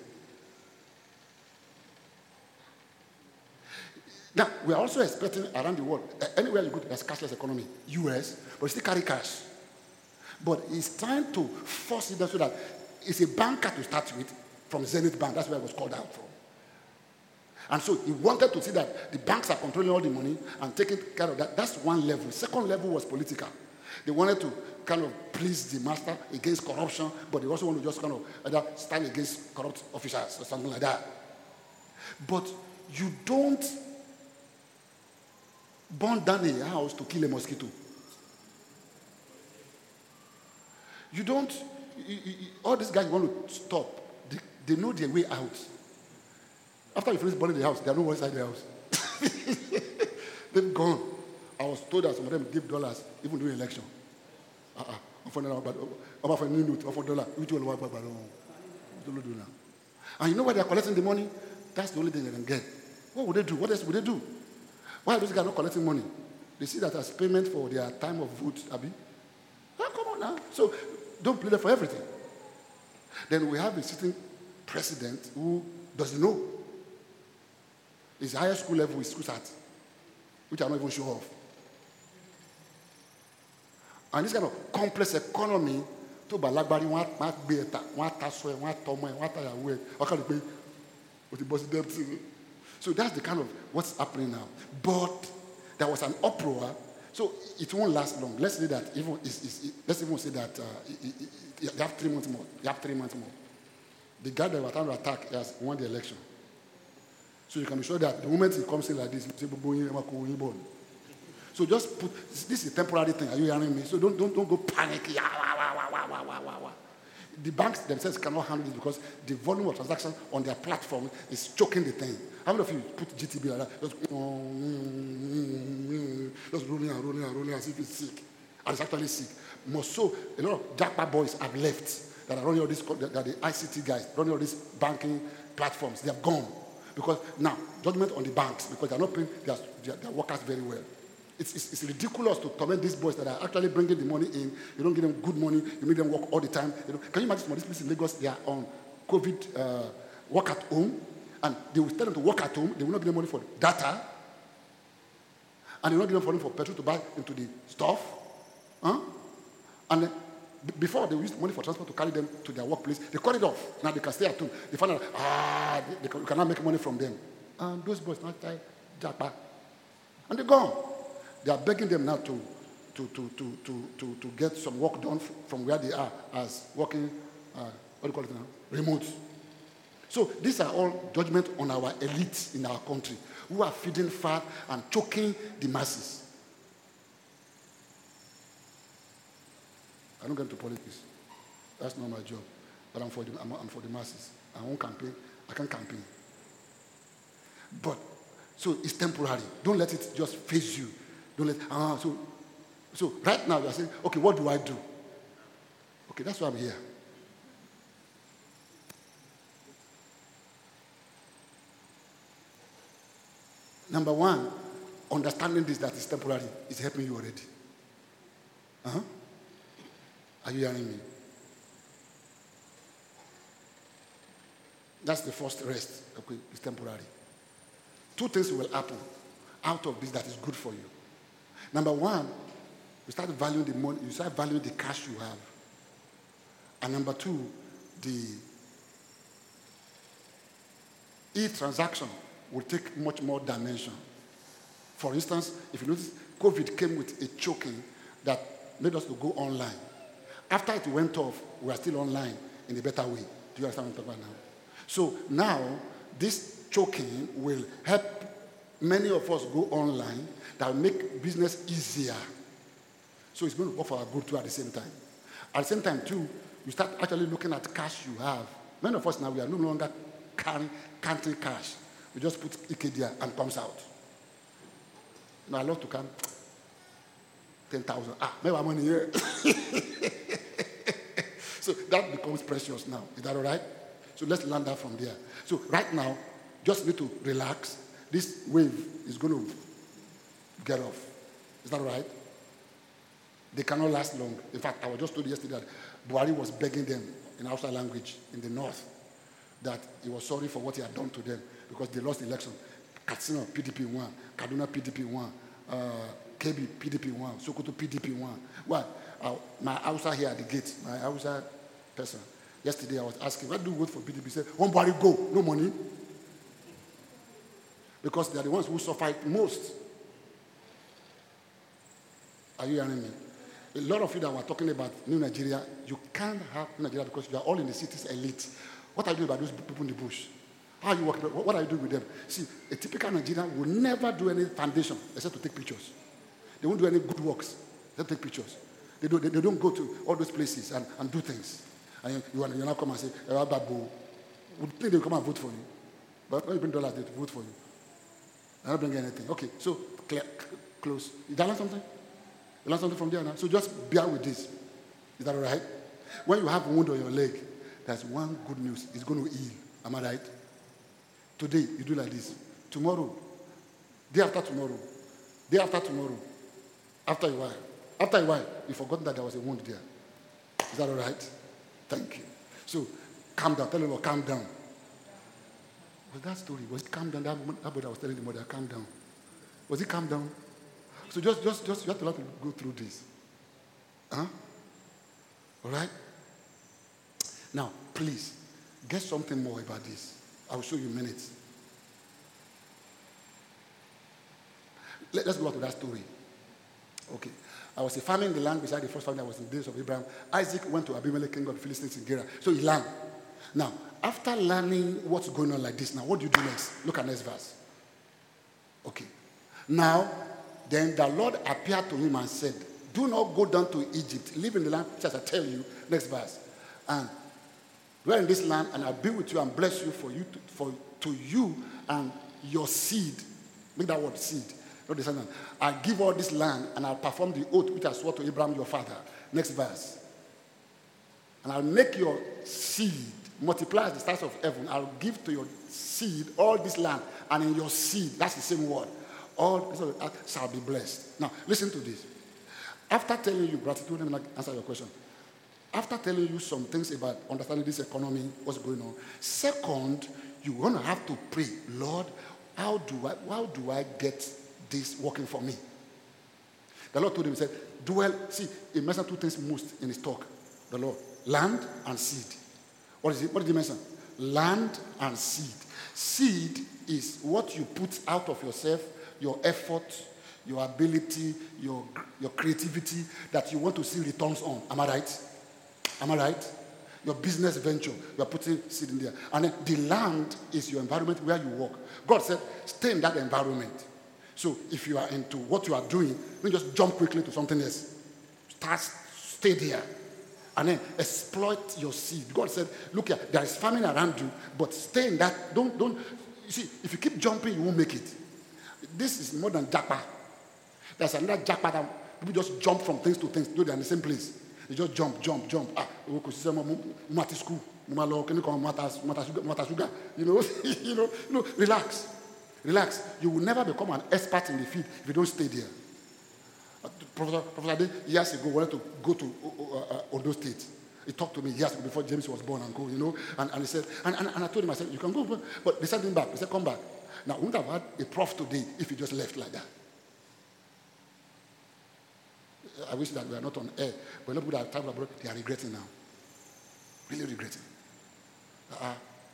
Now, we are also expecting around the world, anywhere you go, there's cashless economy. U S, but you still carry cash. But he's trying to force it down so that it's a banker to start with from Zenith Bank. That's where it was called out from. And so he wanted to see that the banks are controlling all the money and taking care of that. That's one level. Second level was political. They wanted to kind of please the master against corruption, but they also want to just kind of either stand against corrupt officials or something like that. But you don't burn down a house to kill a mosquito. You don't, you, you, all these guys want to stop. They, they know their way out. After you finish burning the house, they are no more inside the house. They've gone. I was told that some of them give dollars even during election. Uh-uh. About for a minute, for a dollar. Which one will do now? And you know why they are collecting the money? That's the only thing they can get. What would they do? What else would they do? Why are those guys not collecting money? They see that as payment for their time of vote, Abi. Oh, come on now. So don't play them for everything. Then we have a sitting president who doesn't know. His higher school level is school art, which I'm not even sure of. And this kind of complex economy, to balagbari one beta, one taswe, one tomo, one tayawe, okay, with the boss debt. So that's the kind of what's happening now. But there was an uproar, so it won't last long. Let's say that even it's, it's, it, let's even say that uh, it, it, it, you have three months more. You have three months more. The guy that was trying to attack has won the election. So you can be sure that the moment he comes in like this, so just put, this is a temporary thing. Are you hearing me? So don't, don't, don't go panic. The banks themselves cannot handle it because the volume of transactions on their platform is choking the thing. How many of you put G T B like that? Just, just rolling and rolling and rolling as if it's sick. And it's actually sick. More so, a lot of jackpot boys have left that are running all these, that are the I C T guys, running all these banking platforms. They have gone. Because now, judgment on the banks, because they're not paying their, their, their workers very well. It's, it's, it's ridiculous to torment these boys that are actually bringing the money in. You don't give them good money. You make them work all the time. You know, can you imagine some of these places in Lagos, they are on COVID uh, work at home, and they will tell them to work at home. They will not give them money for data, and they will not give them money for petrol to buy into the stuff. Huh? And then, b- before they used money for transport to carry them to their workplace, they cut it off. Now they can stay at home. They find out, ah, they, they can, you cannot make money from them. And those boys now try jackpot. And they're gone. They are begging them now to, to, to, to, to, to, to get some work done f- from where they are as working, uh, what do you call it now? Remote. So these are all judgment on our elites in our country who are feeding fat and choking the masses. I don't get into politics. That's not my job. But I'm for the, I'm, I'm for the masses. I won't campaign. I can't campaign. But, so it's temporary. Don't let it just face you. Don't let, ah, so, so right now you are saying, okay, what do I do? Okay, that's why I'm here. Number one, understanding this that is temporary is helping you already. Uh-huh. Are you hearing me? That's the first rest. Okay, it's temporary. Two things will happen out of this that is good for you. Number one, you start valuing the money, you start valuing the cash you have. And number two, the e-transaction will take much more dimension. For instance, if you notice, COVID came with a choking that made us to go online. After it went off, we are still online in a better way. Do you understand what I'm talking about now? So now, this choking will help many of us go online that will make business easier. So it's going to work for our good too at the same time. At the same time too, you start actually looking at cash you have. Many of us now, we are no longer carrying, counting cash. We just put I K D A and comes out. You know, I love to count ten thousand. Ah, maybe I'm money here. So that becomes precious now. Is that all right? So let's learn that from there. So right now, just need to relax. This wave is going to get off. Is that all right? They cannot last long. In fact, I was just told yesterday that Buhari was begging them in Hausa language in the north that he was sorry for what he had done to them because they lost the election. Katsina, P D P won. Kaduna, P D P won. Uh, K B, P D P won. Sokoto, P D P won. Why? Uh, my Hausa here at the gate, my Hausa person, yesterday I was asking, why do you vote for P D P? He said, one Buhari go, no money. Because they are the ones who suffer most. Are you hearing me? A lot of you that were talking about New Nigeria, you can't have New Nigeria because you are all in the city's elite. What are you doing about those people in the bush? How are you working? What are you doing with them? See, a typical Nigerian will never do any foundation except to take pictures. They won't do any good works except take pictures. They don't, they, they don't go to all those places and, and do things. And you, you, you now come and say, eh, Babu, would think they'll come and vote for you. But when you bring dollars, they vote for you. They're not bringing anything. Okay, so clear, close. You learn something? You learn something from there now? So just bear with this. Is that all right? When you have a wound on your leg, there's one good news. It's going to heal. Am I right? Today, you do like this. Tomorrow, day after tomorrow, day after tomorrow, after a while, after a while, you've forgotten that there was a wound there. Is that all right? Thank you. So, calm down. Tell the Lord, calm down. Was that story? Was it calm down? That woman, that boy that was telling the mother, calm down. Was it calm down? So just, just, just, you have to learn to go through this. Huh? All right? Now, please, get something more about this. I will show you minutes. Let, let's go back to that story. Okay. I was a farmer in the land beside the first family that was in the days of Abraham. Isaac went to Abimelech, king of the Philistines in Gerar. So he learned. Now, after learning what's going on like this, now what do you do next? Look at next verse. Okay. Now, then the Lord appeared to him and said, do not go down to Egypt. Live in the land, which as I tell you, next verse. And dwell in this land, and I'll be with you and bless you for you to, for to you and your seed. Make that word seed. Not descendant. I'll give all this land, and I'll perform the oath which I swore to Abraham your father. Next verse. And I'll make your seed multiply as the stars of heaven. I'll give to your seed all this land, and in your seed, that's the same word, all this shall be blessed. Now, listen to this. After telling you gratitude, let me answer your question. After telling you some things about understanding this economy, what's going on, second, you're going to have to pray, Lord, how do I, how do I get this working for me? The Lord told him, he said, dwell, see, he mentioned two things most in his talk. The Lord, land and seed. What is it? What did he mention? Land and seed. Seed is what you put out of yourself, your effort, your ability, your, your creativity that you want to see returns on. Am I right? Am I right? Your business venture, you are putting seed in there. And then the land is your environment where you work. God said, stay in that environment. So if you are into what you are doing, don't just jump quickly to something else. Start, stay there. And then exploit your seed. God said, look here, there is famine around you, but stay in that. Don't, don't, you see, if you keep jumping, you won't make it. This is more than jackpot. There's another jackpot that people just jump from things to things. Though they're in the same place. They just jump, jump, jump. Ah, school. You know, you know, you know, relax. Relax. You will never become an expert in the field if you don't stay there. Uh, Professor, Professor Ade, years ago, wanted to go to uh, uh, Ondo State. He talked to me years ago before James was born and go, you know, and, and he said, and, and, and I told him, I said, you can go, but they sent him back. They said, come back. Now, we wouldn't have had a prof today if he just left like that. I wish that we are not on air, but a lot of people that have abroad, they are regretting now. Really regretting. Uh-uh.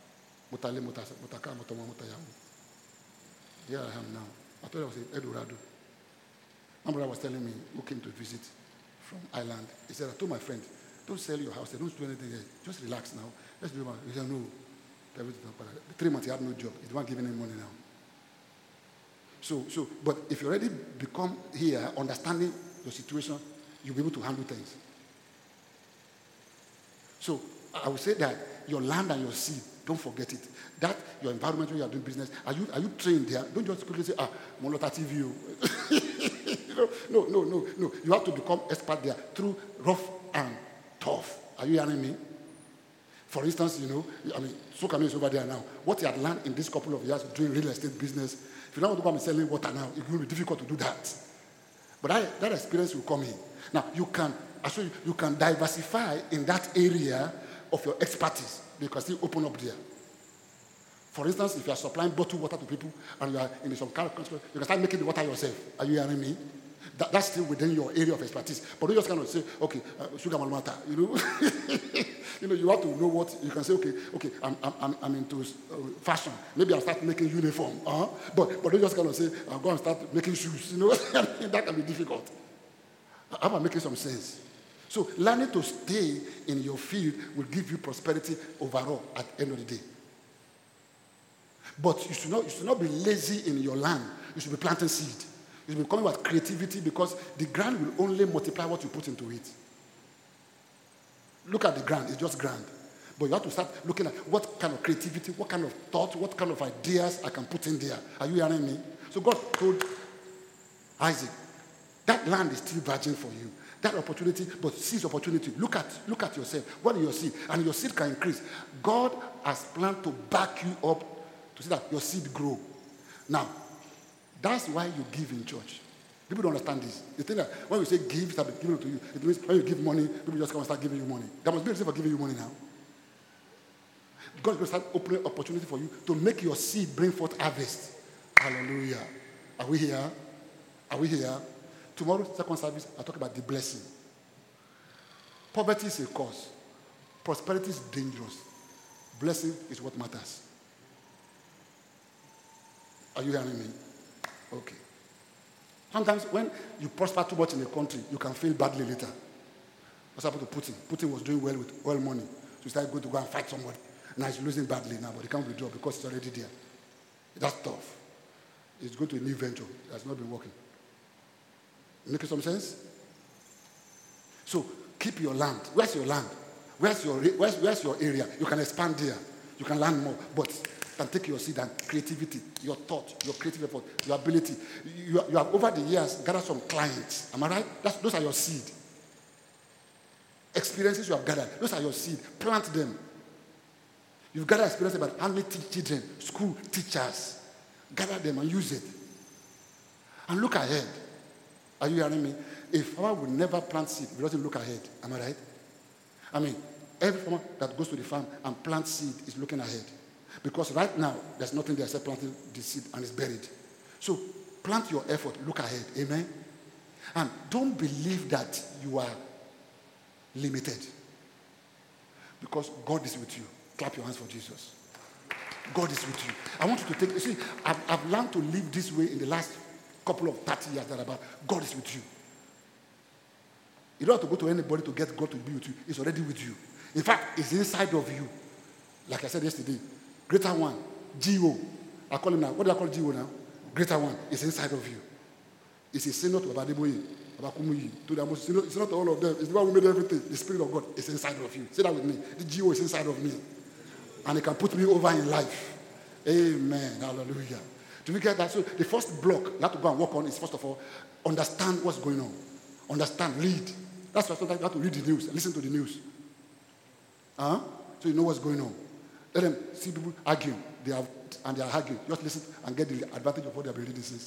Here I am now. I thought I was in El Dorado. My brother was telling me who came to visit from Ireland. He said, I told my friend, don't sell your house. Don't do anything here. Just relax now. Let's do it. He said, no. Three months he had no job. He didn't give any money now. So, so, but if you already become here, understanding your situation, you'll be able to handle things. So I would say that your land and your seed, don't forget it. That your environment where you are doing business, are you are you trained there? Don't just quickly say, ah, Molota T V. You know, no, no, no, no. You have to become expert there through rough and tough. Are you hearing me? For instance, you know, I mean, Sukami is over there now. What he had learned in this couple of years doing real estate business, if you don't want to come and selling water now, it will be difficult to do that. But that, that experience will come in. Now, you can, I show you, you can diversify in that area of your expertise. You can still open up there. For instance, if you are supplying bottled water to people and you are in some kind of country, you can start making the water yourself. Are you hearing me? That, that's still within your area of expertise. But don't just kind of say, okay, uh, sugar malmata, you know. You know, you have to know what, you can say, okay, okay, I'm, I'm, I'm into uh, fashion. Maybe I'll start making uniform. Uh-huh. But, but don't just kind of say, I'll go and start making shoes. You know, that can be difficult. How about making some sense? So learning to stay in your field will give you prosperity overall at the end of the day. But you should not, you should not be lazy in your land. You should be planting seed. You should be coming with creativity because the ground will only multiply what you put into it. Look at the ground. It's just ground. But you have to start looking at what kind of creativity, what kind of thought, what kind of ideas I can put in there. Are you hearing me? So God told Isaac, that land is still virgin for you. That opportunity, but seize opportunity. Look at, look at yourself. What is your seed? And your seed can increase. God has planned to back you up to see that your seed grow. Now, that's why you give in church. People don't understand this. They think that when we say give, start giving it to you. It means when you give money, people just come and start giving you money. There must be a reason for giving you money now. God is going to start opening opportunity for you to make your seed bring forth harvest. Hallelujah. Are we here? Are we here? Tomorrow, second service, I'll talk about the blessing. Poverty is a cause. Prosperity is dangerous. Blessing is what matters. Are you hearing me? Okay. Sometimes when you prosper too much in a country, you can feel badly later. What's happened to Putin? Putin was doing well with oil money. So he started going to go and fight somebody. Now he's losing badly now, but he can't withdraw because it's already there. That's tough. He's going to a new venture. It has not been working. Making some sense? So keep your land. Where's your land? Where's your, where's, where's your area? You can expand there. You can learn more. But you can take your seed and creativity, your thought, your creative effort, your ability. You, you have over the years gathered some clients. Am I right? That's, those are your seed. Experiences you have gathered. Those are your seed. Plant them. You've gathered experience about how many children, school teachers. Gather them and use it. And look ahead. Are you hearing me? A farmer will never plant seed if he doesn't look ahead. Am I right? I mean, every farmer that goes to the farm and plants seed is looking ahead. Because right now, there's nothing there except planting the seed and it's buried. So plant your effort, look ahead. Amen? And don't believe that you are limited. Because God is with you. Clap your hands for Jesus. God is with you. I want you to take, you see, I've, I've learned to live this way in the last couple of thirty years that about God is with you. You don't have to go to anybody to get God to be with you. He's already with you. In fact, it's inside of you. Like I said yesterday, greater one, G O. I call him now. What do I call G O now? Greater one is inside of you. It's a senior to Abadeboye, Abakumuyi, to the most. It's not all of them. It's the one who made everything. The Spirit of God is inside of you. Say that with me. The G O is inside of me. And it can put me over in life. Amen. Hallelujah. Do we get that? So the first block you have to go and work on is, first of all, understand what's going on. Understand. Read. That's why sometimes you have to read the news. Listen to the news. Uh-huh. So you know what's going on. Let them see people argue. They have, and they are arguing. Just listen and get the advantage of what they have been reading since.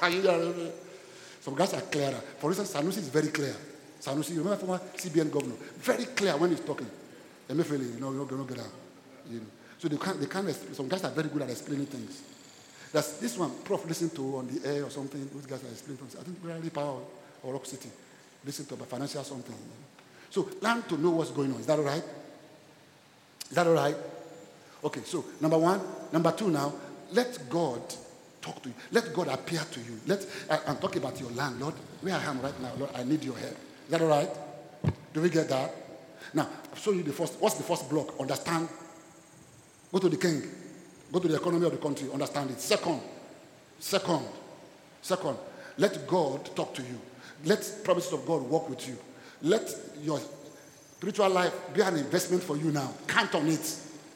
Some guys are clearer. For instance, Sanusi is very clear. Sanusi, you remember former C B N governor? Very clear when he's talking. Emefiele, you know, you're not going to get out. You know. So they can't, they can't, some guys are very good at explaining things. That's this one, Prof listened to on the air or something. Those guys are explaining things. I think we're Power or Rock City. Listen to about financial something. So learn to know what's going on. Is that all right? Is that all right? Okay, so number one. Number two now, let God talk to you. Let God appear to you. Let I, I'm talking about your land, Lord. Where I am right now, Lord, I need your help. Is that all right? Do we get that? Now, I'll show you the first. What's the first block? Understand. Go to the king. Go to the economy of the country. Understand it. Second. Second. Second. Let God talk to you. Let promises of God work with you. Let your spiritual life be an investment for you now. Count on it.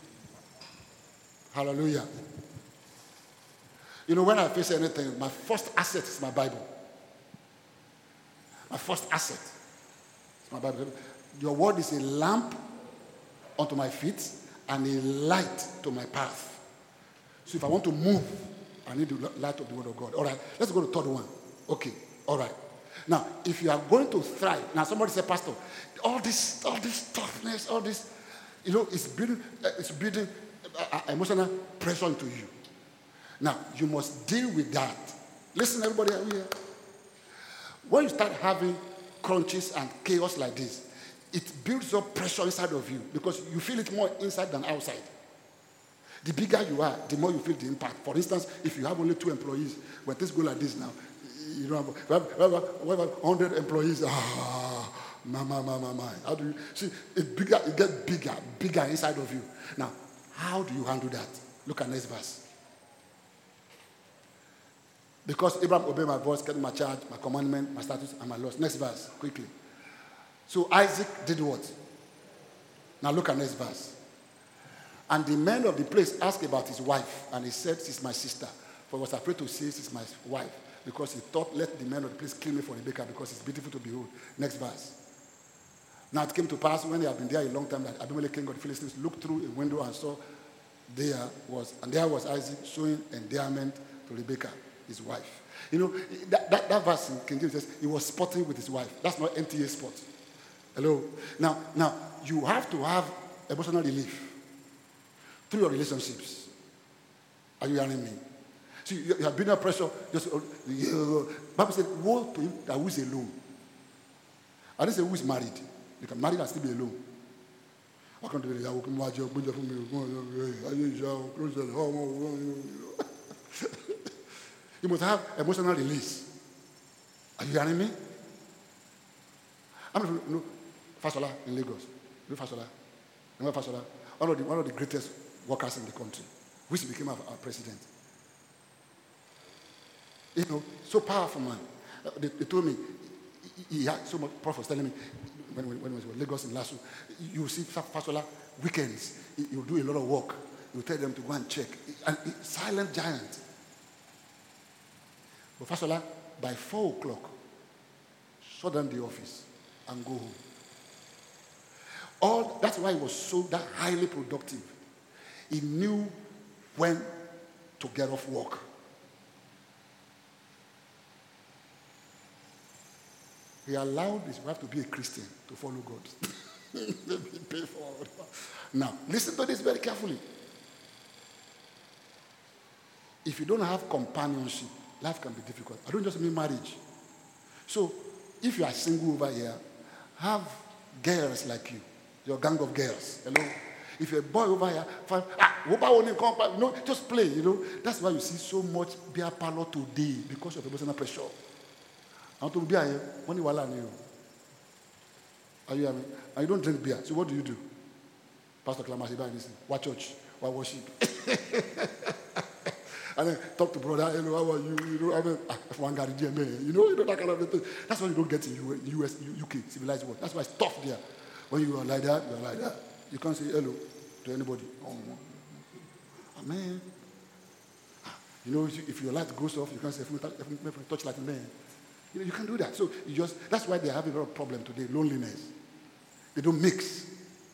Hallelujah. You know, when I face anything, my first asset is my Bible. My first asset is my Bible. Your word is a lamp unto my feet and a light to my path. So if I want to move, I need the light of the word of God. All right, let's go to the third one. Okay, all right. Now, if you are going to thrive, now somebody said, Pastor, all this, all this toughness, all this, you know, it's building, it's building uh, emotional pressure into you. Now, you must deal with that. Listen, everybody here. When you start having crunches and chaos like this, it builds up pressure inside of you because you feel it more inside than outside. The bigger you are, the more you feel the impact. For instance, if you have only two employees, when things go like this now, you don't have, we have, we have, we have one hundred employees. Ah, my, my, my, my, my. How do you see? It bigger, it gets bigger, bigger inside of you. Now, how do you handle that? Look at next verse. Because Abraham obeyed my voice, kept my charge, my commandment, my statutes, and my laws. Next verse, quickly. So Isaac did what? Now look at next verse. And the men of the place asked about his wife, and he said, she's my sister. For he was afraid to say she's my wife, because he thought, let the men of the place kill me for Rebekah, because it's beautiful to behold. Next verse. Now it came to pass, when they had been there a long time, that Abimelech, king of the Philistines, looked through a window and saw there was, and there was Isaac showing endearment to Rebekah, his wife. You know, that, that, that verse in King James says he was spotting with his wife. That's not N T A spot. Hello? Now, now, you have to have emotional relief through your relationships. Are you hearing me? See, you, you have been under pressure. Just, uh, Bible said, woe to him that who is alone. I didn't say who is married. You can marry and still be alone. I can't do it. You must have emotional release. Are you hearing me? I'm you know Fasola in Lagos. You know Fasola? You know Fasola? One of the one of the greatest workers in the country, which became our, our president. You know, so powerful man. Uh, they, they told me he, he had so much. Prof was telling me when, when, when he was in Lagos in Lasso, you see Fasola weekends. He will do a lot of work. You tell them to go and check. And he, silent giant. But Fasola, by four o'clock, shut down the office and go home. All that's why he was so that highly productive. He knew when to get off work. He allowed his wife to be a Christian to follow God. Let me pay for it. Now, listen to this very carefully. If you don't have companionship, life can be difficult. I don't just mean marriage. So, if you are single over here, have girls like you, your gang of girls. Hello? If you're a boy over here, find, ah, you know, just play, you know. That's why you see so much beer parlor today, because of emotional pressure. I want to be here. When you are you. Are you having? And you don't drink beer. So what do you do? Pastor Clamasi, listen. What church? What worship? And then talk to brother, hello, how are you? You know, I mean, one guy, you know, you know that kind of thing. That's why you don't get in U S, U K, civilized world. That's why it's tough there. When you are like that, you are like that. You can't say hello to anybody. Oh, amen. You know, if your light goes off, you can't say, touch like a man. You know, you can't do that. So you just, that's why they have a lot of problem today, loneliness. They don't mix.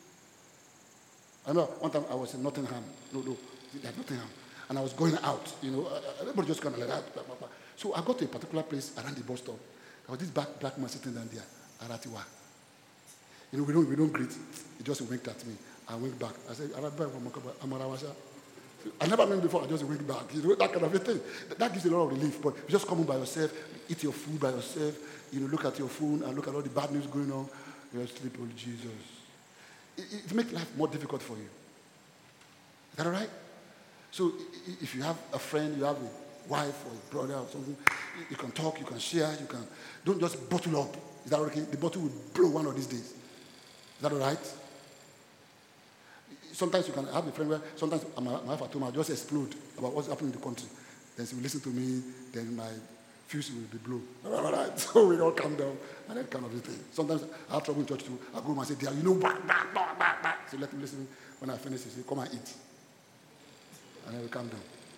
I know one time I was in Nottingham. No, no, like Nottingham. And I was going out, you know, everybody just kind of like that. Blah, blah, blah. So I got to a particular place around the bus stop. There was this black, black man sitting down there, Aratiwa. You know, we don't, we don't greet. He just winked at me. I winked back. I said, Amarawasha. I never met him before. I just winked back. You know, that kind of a thing. That gives you a lot of relief. But you just come home by yourself, eat your food by yourself, you know, look at your phone and look at all the bad news going on. You sleep, oh Jesus. It, it makes life more difficult for you. Is that all right? So if you have a friend, you have a wife or a brother or something, you can talk, you can share, you can. Don't just bottle up. Is that okay? The bottle will blow one of these days. Is that all right? Sometimes you can have a friend where sometimes my wife at home will just explode about what's happening in the country. Then she will listen to me, then my fuse will be blown. All right? So we all calm down and that kind of thing. Sometimes I have trouble in church too. I go home and say, dear, you know, back, back, back, back, back. So let me listen. When I finish, she say, come and eat. And then we calm down.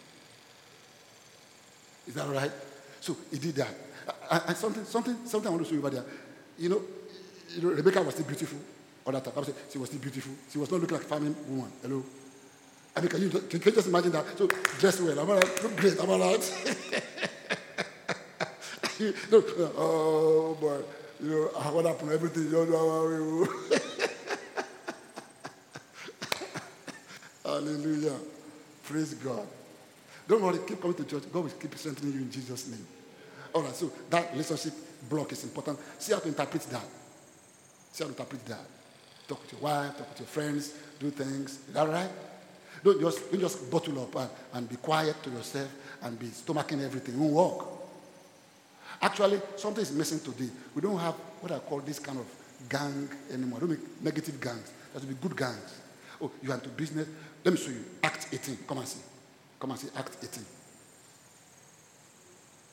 Is that all right? So he did that. And something, something, something I want to show you about there. You know, you know, Rebecca was still beautiful. All that time. I said, she was still beautiful. She was not looking like a farming woman. Hello. I mean, can you, can you just imagine that? So dressed well. Am I right? Look great. Am I right? You know, oh boy. You know, what happened? Everything. You know, hallelujah. Praise God. Don't worry, keep coming to church. God will keep strengthening you in Jesus' name. All right, so that relationship block is important. See how to interpret that. See how to interpret that. Talk with your wife, talk with your friends, do things. Is that all right? Don't just, don't just bottle up and, and be quiet to yourself and be stomaching everything. It won't work. Actually, something is missing today. We don't have what I call this kind of gang anymore. Don't make negative gangs. There should be good gangs. Oh, you are into business. Let me show you. Act eighteen. Come and see. Come and see Act eighteen.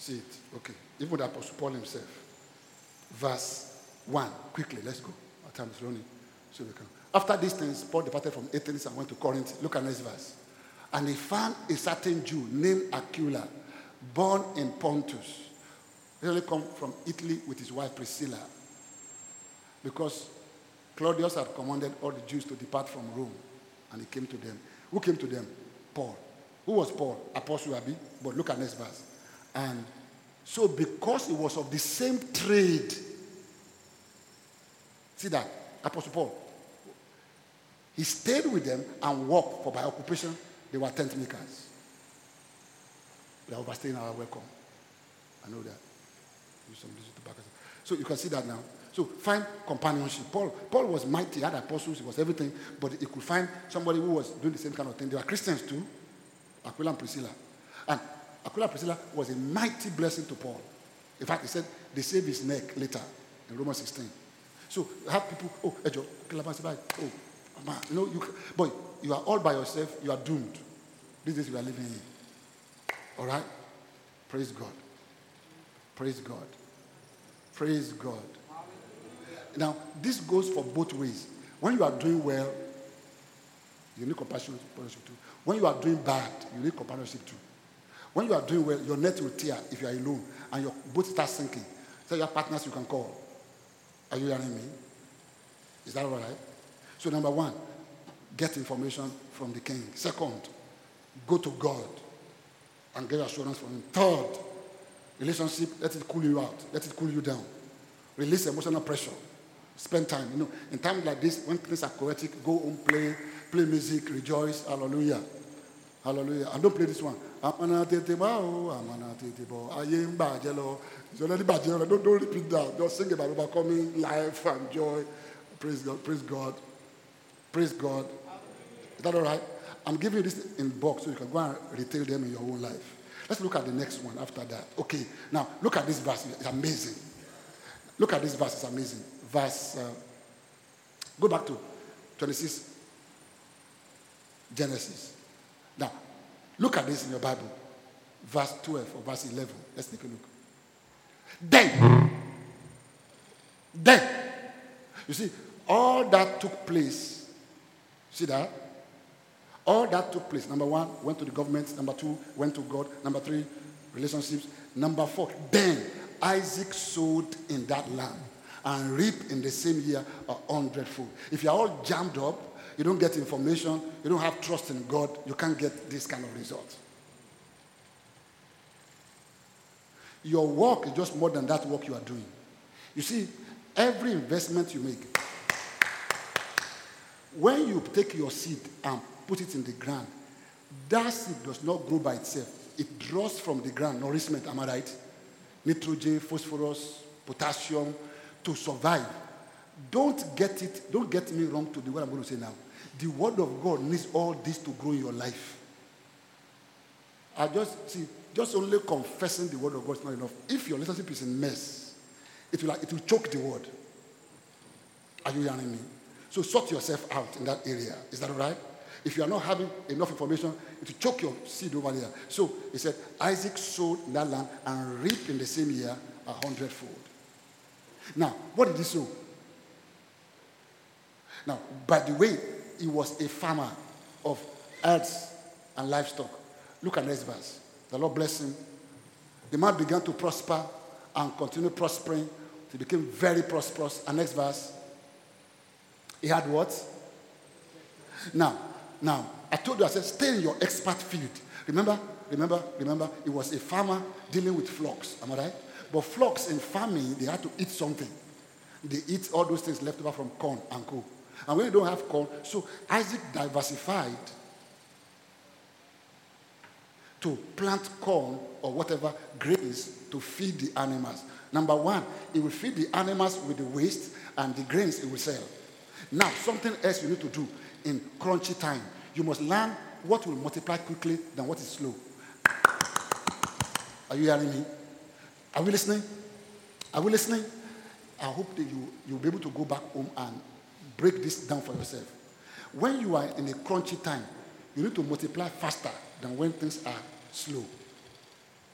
See it. Okay. Even the Apostle Paul himself. Verse one. Quickly, let's go. Our time is running. So we can. After these things, Paul departed from Athens and went to Corinth. Look at next verse. And he found a certain Jew named Aquila, born in Pontus. He only come from Italy with his wife Priscilla. Because Claudius had commanded all the Jews to depart from Rome. And he came to them. Who came to them? Paul. Who was Paul? Apostle Abi. But look at next verse. And so because he was of the same trade, see that? Apostle Paul. He stayed with them and worked, for by occupation, they were tent makers. They are overstaying our welcome. I know that. Use some to back us up. So you can see that now. So find companionship. Paul, Paul was mighty, he had apostles, he was everything, but he could find somebody who was doing the same kind of thing. They were Christians too, Aquila and Priscilla. And Aquila and Priscilla was a mighty blessing to Paul. In fact, he said they saved his neck later in Romans sixteen. So you have people, oh, Ejo, oh, man, you know, you, boy, you are all by yourself, you are doomed. These days we are living in. All right? Praise God. Praise God. Praise God. Now, this goes for both ways. When you are doing well, you need companionship too. When you are doing bad, you need companionship too. When you are doing well, your net will tear if you are alone, and your boat starts sinking. So you have partners you can call. Are you hearing me? Is that all right? So number one, get information from the king. Second, go to God and get assurance from him. Third, relationship, let it cool you out. Let it cool you down. Release emotional pressure. Spend time. You know, in times like this, when things are chaotic, go home, play, play music, rejoice. Hallelujah. Hallelujah. And don't play this one. Don't, don't repeat that. Just sing about overcoming life and joy. Praise God. Praise God. Praise God. Is that all right? I'm giving you this in box so you can go and retail them in your own life. Let's look at the next one after that. Okay. Now, look at this verse. It's amazing. Look at this verse. It's amazing. Verse, uh, go back to twenty-six, Genesis. Now, look at this in your Bible. Verse twelve or verse eleven. Let's take a look. Then, then, you see, all that took place, see that? All that took place. Number one, went to the government. Number two, went to God. Number three, relationships. Number four, then Isaac sowed in that land and reaped in the same year a hundredfold. If you're all jammed up, you don't get information, you don't have trust in God, you can't get this kind of result. Your work is just more than that work you are doing. You see, every investment you make, when you take your seed and put it in the ground, that seed does not grow by itself. It draws from the ground nourishment, am I right? Nitrogen, phosphorus, potassium, to survive. Don't get it, don't get me wrong to the what I'm going to say now. The word of God needs all this to grow in your life. I just see, just only confessing the word of God is not enough. If your relationship is in mess, it will, it will choke the word. Are you hearing me? So sort yourself out in that area. Is that all right? If you are not having enough information, it will choke your seed over there. So he said, Isaac sowed in that land and reaped in the same year a hundredfold. Now, what did he sow? Now, by the way, he was a farmer of herds and livestock. Look at next verse. The Lord bless him. The man began to prosper and continue prospering. He became very prosperous. And next verse. He had what? Now, now, I told you, I said, stay in your expert field. Remember, remember, remember, he was a farmer dealing with flocks. Am I right? But flocks in farming, they had to eat something. They eat all those things left over from corn and co. And when you don't have corn, so Isaac diversified to plant corn or whatever grains to feed the animals. Number one, he will feed the animals with the waste and the grains he will sell. Now, something else you need to do in crunchy time. You must learn what will multiply quickly than what is slow. Are you hearing me? Are we listening? Are we listening? I hope that you, you'll be able to go back home and break this down for yourself. When you are in a crunchy time, you need to multiply faster than when things are slow.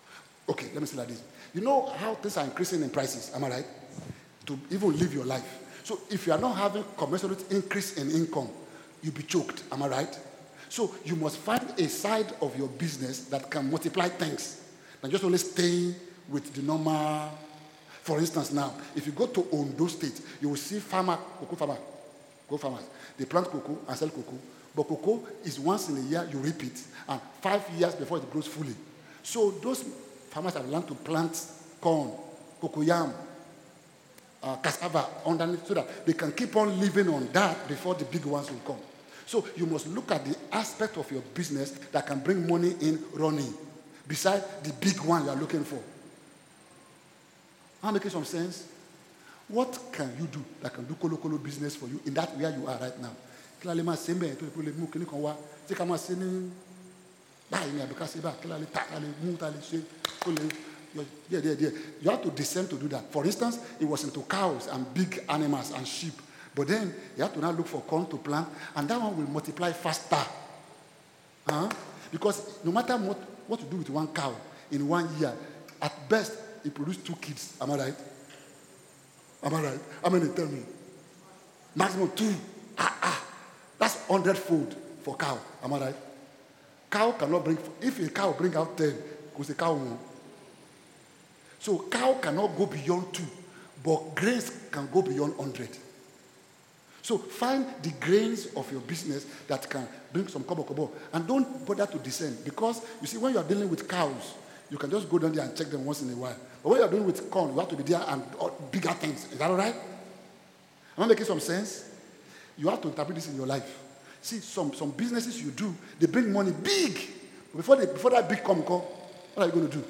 Okay, let me say like this. You know how things are increasing in prices, am I right? To even live your life. So if you are not having commensurate increase in income, you'll be choked, am I right? So you must find a side of your business that can multiply things. Than just only staying with the normal. For instance now, if you go to Ondo State, you will see farmer, cocoa farmer, cocoa farmers. They plant cocoa and sell cocoa. But cocoa is once in a year, you reap it. And five years before it grows fully. So those farmers have learned to plant corn, cocoyam, uh, cassava underneath so that they can keep on living on that before the big ones will come. So you must look at the aspect of your business that can bring money in running, beside the big one you are looking for. Am I making some sense? What can you do that can do kolo kolo business for you in that where you are right now? Clearly, my same to people move can come wa. Take a man saying, "Buy me because about clearly totally move totally say, yeah, yeah, yeah." You have to descend to do that. For instance, it was into cows and big animals and sheep, but then you have to now look for corn to plant, and that one will multiply faster. Huh? Because no matter what, what you do with one cow in one year, at best it produces two kids. Am I right? Am I right? How many tell me? Maximum two. Ah, ah. That's hundredfold for cow. Am I right? Cow cannot bring, if a cow bring out ten, because a cow won't. So cow cannot go beyond two, but grains can go beyond one hundred. So find the grains of your business that can bring some kobo kobo. And don't bother to descend. Because, you see, when you are dealing with cows, you can just go down there and check them once in a while. But when you are dealing with corn, you have to be there and uh, bigger things. Is that all right? Am I making some sense? You have to interpret this in your life. See, some, some businesses you do, they bring money big. Before, they, before that big come, come, what are you going to do?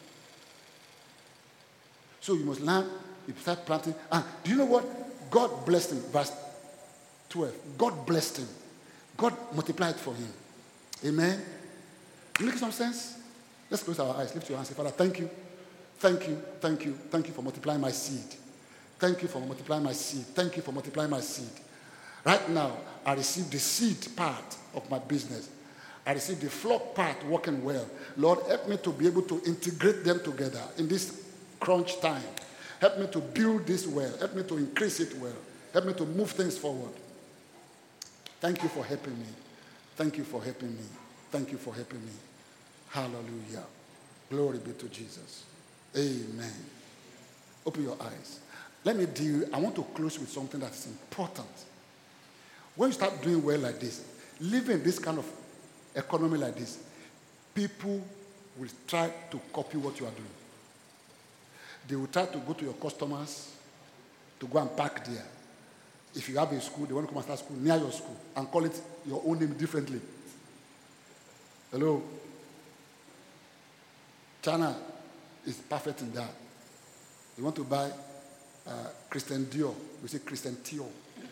So you must learn, you start planting. And do you know what? God blessed him. Verse twelve. God blessed him. God multiplied for him. Amen? You making some sense? Let's close our eyes. Lift your hands. Say, Father, thank you. Thank you. Thank you. Thank you for multiplying my seed. Thank you for multiplying my seed. Thank you for multiplying my seed. Right now, I receive the seed part of my business. I receive the flock part working well. Lord, help me to be able to integrate them together in this crunch time. Help me to build this well. Help me to increase it well. Help me to move things forward. Thank you for helping me. Thank you for helping me. Thank you for helping me. Hallelujah. Glory be to Jesus. Amen. Open your eyes. Let me deal, I want to close with something that's important. When you start doing well like this, living this kind of economy like this, people will try to copy what you are doing. They will try to go to your customers to go and park there. If you have a school, they want to come and start school near your school and call it your own name differently. Hello? China is perfect in that. You want to buy uh, Christian Dior, we say Christian Tio.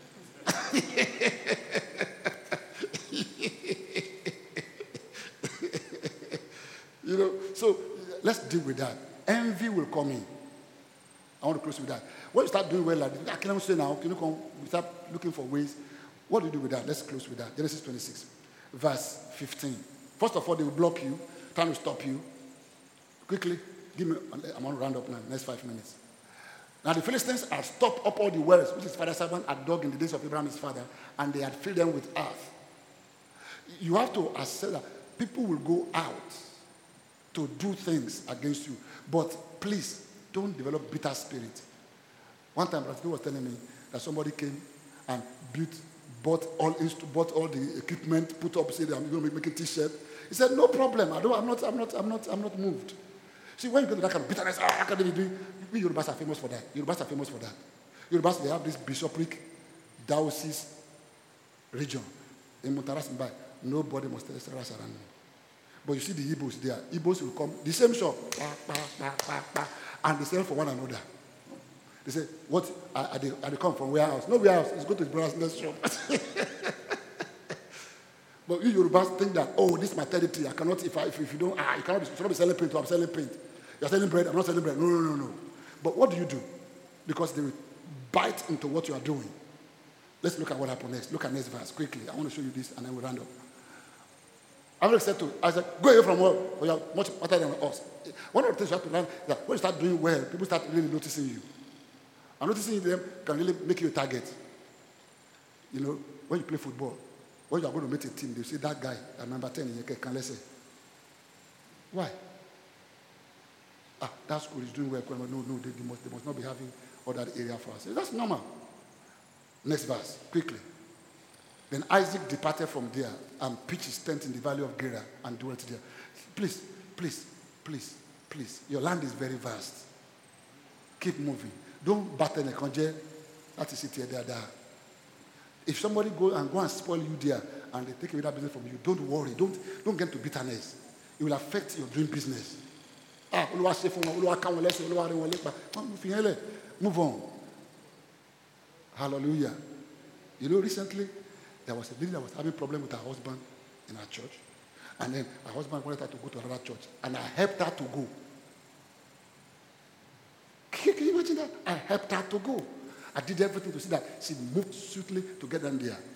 You know, so let's deal with that. Envy will come in. I want to close with that. When you start doing well like this, I can't say now, can you come, we start looking for ways. What do you do with that? Let's close with that. Genesis twenty-six, verse fifteen. First of all, they will block you, trying to stop you. Quickly, give me, I'm going to round up now, next five minutes. Now the Philistines had stopped up all the wells, which his father's servant had dug in the days of Abraham, his father, and they had filled them with earth. You have to accept that people will go out to do things against you, but please don't develop bitter spirit. One time, Brother was telling me that somebody came and built, bought all bought all the equipment, put up, said, "I'm going to make a T-shirt." He said, "No problem. I don't. I'm not. I'm not. I'm not. I'm not moved." See, when you go to that kind of bitterness, ah, how can they do? We Yorubas are famous for that. Yorubas are famous for that. Yorubas, they have this bishopric diocese region in Montaras. Nobody must tell us around me. But you see the Igbos there. Igbos will come, the same shop, bah, bah, bah, bah, bah, and they sell for one another. They say, "What? Are they, are they come from warehouse?" No warehouse. It's go to his brother's next shop. But you Yorubas think that, oh, this is my territory. I cannot, if, I, if, if you don't, ah, you cannot be, you cannot be selling paint. I'm selling paint. You're selling bread. I'm not selling bread. No, no, no, no. But what do you do? Because they will bite into what you are doing. Let's look at what happened next. Look at next verse quickly. I want to show you this, and then we'll round up. I'm said to, I said, go away from work, or you're much better than us. One of the things you have to learn is that when you start doing well, people start really noticing you. And noticing them can really make you a target. You know, when you play football, when you are going to meet a team, they say that guy, at number ten, in can let's say. Why? Ah, that school is doing well. No, no, they, they, must, they must not be having all that area for us. That's normal. Next verse, quickly. Then Isaac departed from there and pitched his tent in the valley of Gerar and dwelt there. Please, please, please, please. Your land is very vast. Keep moving. Don't batten a conjure. That is it here, there, there. If somebody go and go and spoil you there and they take away that business from you, don't worry. Don't, don't get into bitterness. It will affect your doing business. Ah, move on. Hallelujah. You know, recently, there was a lady that was having a problem with her husband in her church. And then her husband wanted her to go to another church. And I helped her to go. Can you imagine that? I helped her to go. I did everything to see that she moved swiftly to get them there.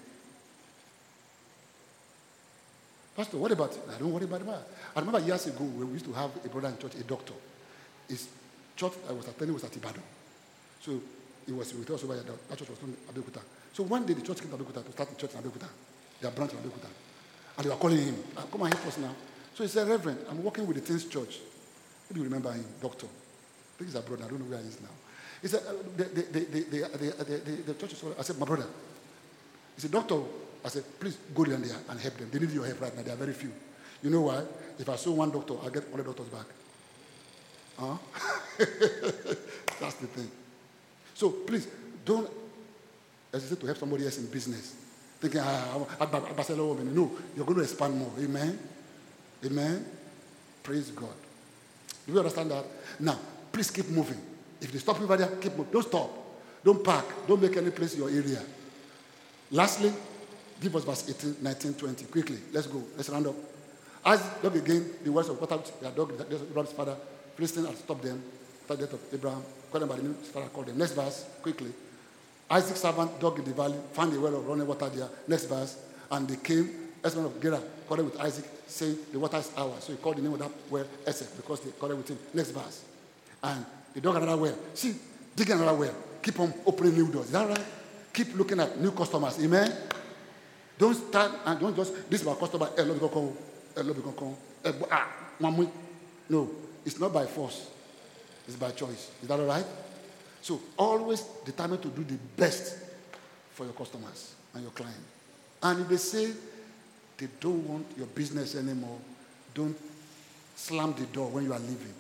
Pastor, what about it? I don't worry about it. I remember years ago when we used to have a brother in church, a doctor. His church I was attending was at Ibadan. So it was with us over here. That church was in Abeokuta. So one day the church came to Abeokuta to start the church in Abeokuta. Their branch in Abeokuta. And they were calling him, ah, come and help us now. So he said, Reverend, I'm working with the Things Church. Maybe you remember him, doctor. I think he's a brother. I don't know where he is now. He said, uh, the, the, the, the, the, the, the, the church is I said, my brother. He said, doctor. I said, please go down there and help them. They need your help right now. There are very few. You know why? If I saw one doctor, I'll get all the doctors back. Huh? That's the thing. So please, don't hesitate to help somebody else in business. Thinking, ah, no, you're going to expand more. Amen? Amen? Praise God. Do you understand that? Now, please keep moving. If they stop you over there, keep moving. Don't stop. Don't park. Don't make any place in your area. Lastly, give us verse eighteen, nineteen, twenty. Quickly, let's go. Let's round up. As dog again, the words of what out their dog, Abraham's father, Philistine had stopped them. After the death of Abraham, called them by the name his father called them. Next verse, quickly. Isaac's servant dug in the valley, found a well of running water there. Next verse, and they came, Esmond of Gerar, called with Isaac, saying, the water is ours. So he called the name of that well Esek because they called with him. Next verse. And they dug another well. See, digging another well. Keep on opening new doors. Is that right? Keep looking at new customers. Amen? Don't stand and don't just, this is my customer. Eh, let me go come. Eh, let me go come. Eh, ah, one No, it's not by force. It's by choice. Is that all right? So always determined to do the best for your customers and your client. And if they say they don't want your business anymore, don't slam the door when you are leaving.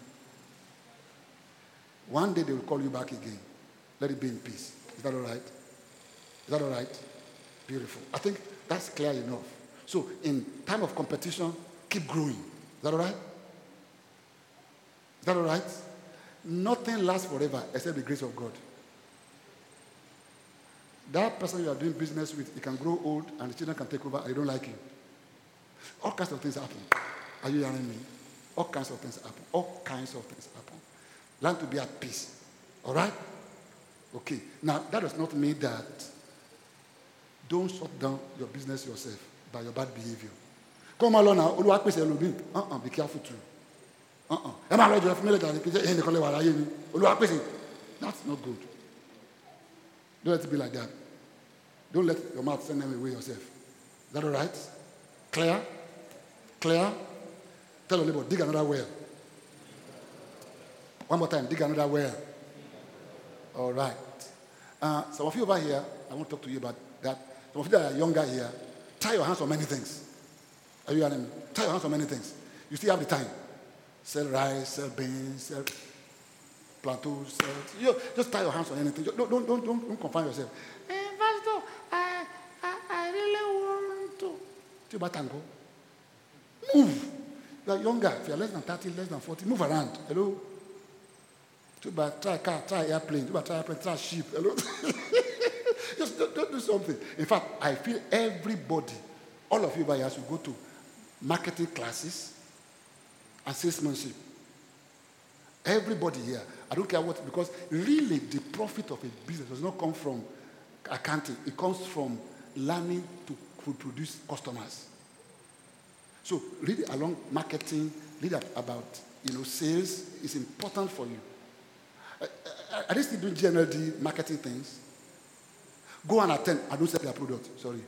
One day they will call you back again. Let it be in peace. Is that all right? Is that all right? Beautiful. I think that's clear enough. So in time of competition, keep growing. Is that all right? Is that all right? Nothing lasts forever except the grace of God. That person you are doing business with, he can grow old and the children can take over and they don't like you. All kinds of things happen. Are you hearing me? All kinds of things happen. All kinds of things happen. Learn to be at peace. All right? Okay. Now, that does not mean that don't shut down your business yourself by your bad behavior. Come along now. Uh-uh. Be careful too. Uh-uh. That's not good. Don't let it be like that. Don't let your mouth send them away yourself. Is that all right? Clear? Clear? Tell your neighbor, dig another well. One more time, dig another well. All right. Uh, some of you over here, I want to talk to you about that. Some of you that are younger here, tie your hands on many things. Are you hearing me? Tie your hands on many things. You still have the time. Sell rice, sell beans, sell plateaus, sell... You know, just tie your hands on anything. Don't, don't, don't, don't, don't confine yourself. Hey, Pastor, I, I, I really want to... Do you tango? Move. You are younger. If you are less than thirty, less than forty, move around. Hello? Too bad. Try a car, try an airplane. Too bad, try airplane, try a ship. Hello? Just don't, don't do something. In fact, I feel everybody, all of you by us, will go to marketing classes and salesmanship. Everybody here. I don't care what, because really the profit of a business does not come from accounting. It comes from learning to produce customers. So read along marketing, read about, you know, sales is important for you. Are- Are they still doing G N L D marketing things? Go and attend. I don't sell their product. Sorry.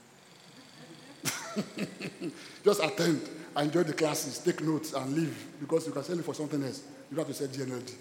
Just attend, enjoy the classes, take notes, and leave because you can sell it for something else. You don't have to sell G N L D.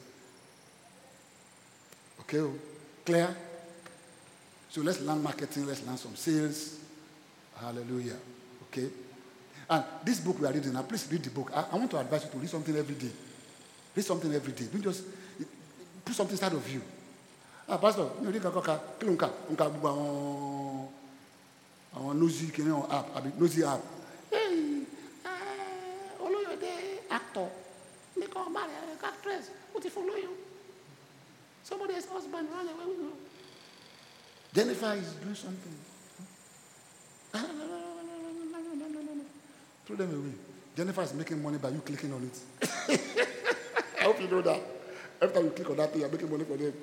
Okay, oh, clear? So let's learn marketing. Let's learn some sales. Hallelujah. Okay. And this book we are reading now, please read the book. I, I want to advise you to read something every day. Read something every day. Don't just put something inside of you. Ah, Pastor, you read Kakoka, Kilunka, Unka Buba, our nosy app, I mean, nosy app. Hey, uh, Oloyode actor, make our marry actress, what if follow you? Somebody else's husband run away with you. Jennifer is doing something. No, no, no, no, no, no, no, no, no, no. Throw them away. Jennifer is making money by you clicking on it. I hope you know that. Every time you click on that thing, you're making money for them.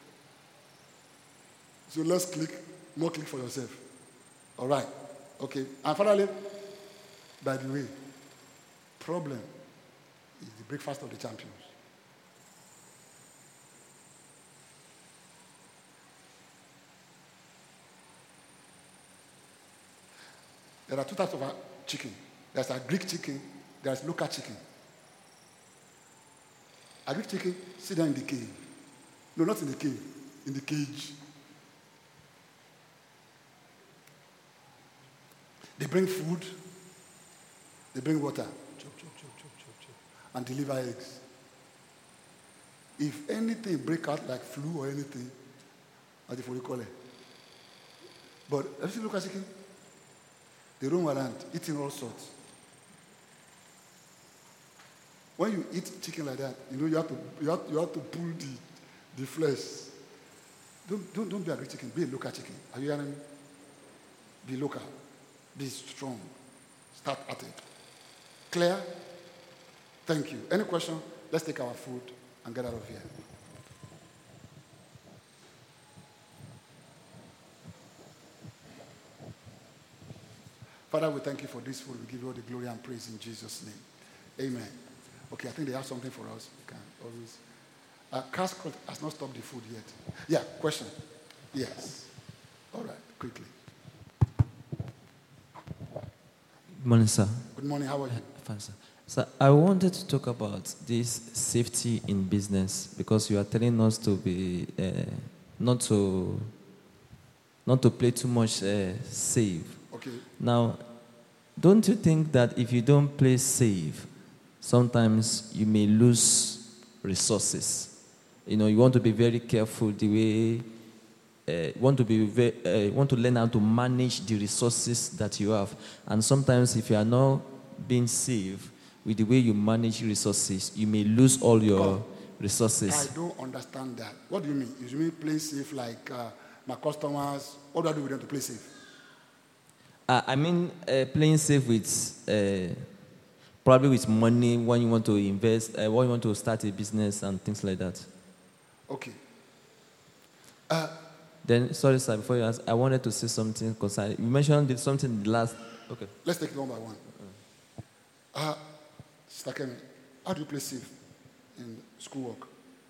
So let's click, more click for yourself. All right. Okay. And finally, by the way, problem is the breakfast of the champions. There are two types of chicken. There's a Greek chicken, there's local chicken. A Greek chicken sit down in the cave. No, not in the cave, in the cage. They bring food, they bring water, chop, chop, chop, chop, chop, chop, and deliver eggs. If anything break out like flu or anything, what do you call it? But have you seen local chicken? They roam around, eating all sorts. When you eat chicken like that, you know you have to you have, you have to pull the, the flesh. Don't, don't, don't be a Greek chicken, be a local chicken. Are you hearing me? Be local. Be strong. Start at it. Clear? Thank you. Any question? Let's take our food and get out of here. Father, we thank you for this food. We give you all the glory and praise in Jesus' name. Amen. Okay, I think they have something for us. We can always. Uh, Cash Court has not stopped the food yet. Yeah, question. Yes. All right, quickly. Good morning, sir. Good morning. How are you? Fine, sir. So I wanted to talk about this safety in business because you are telling us to be uh, not to not to play too much uh, safe. Okay. Now, don't you think that if you don't play safe, sometimes you may lose resources? You know, you want to be very careful the way uh, want to be very, uh, want to learn how to manage the resources that you have. And sometimes, if you are not being safe with the way you manage resources, you may lose all your God, resources. I don't understand that. What do you mean? You mean play safe like uh, my customers? What do I do with them to play safe? Uh, I mean, uh, playing safe with uh, probably with money when you want to invest, uh, when you want to start a business and things like that. Okay. Uh, Then, sorry, sir, before you ask, I wanted to say something concerning. You mentioned something in the last. Okay. let's take it one by one. Uh, Sister Kemi, how do you play safe in schoolwork?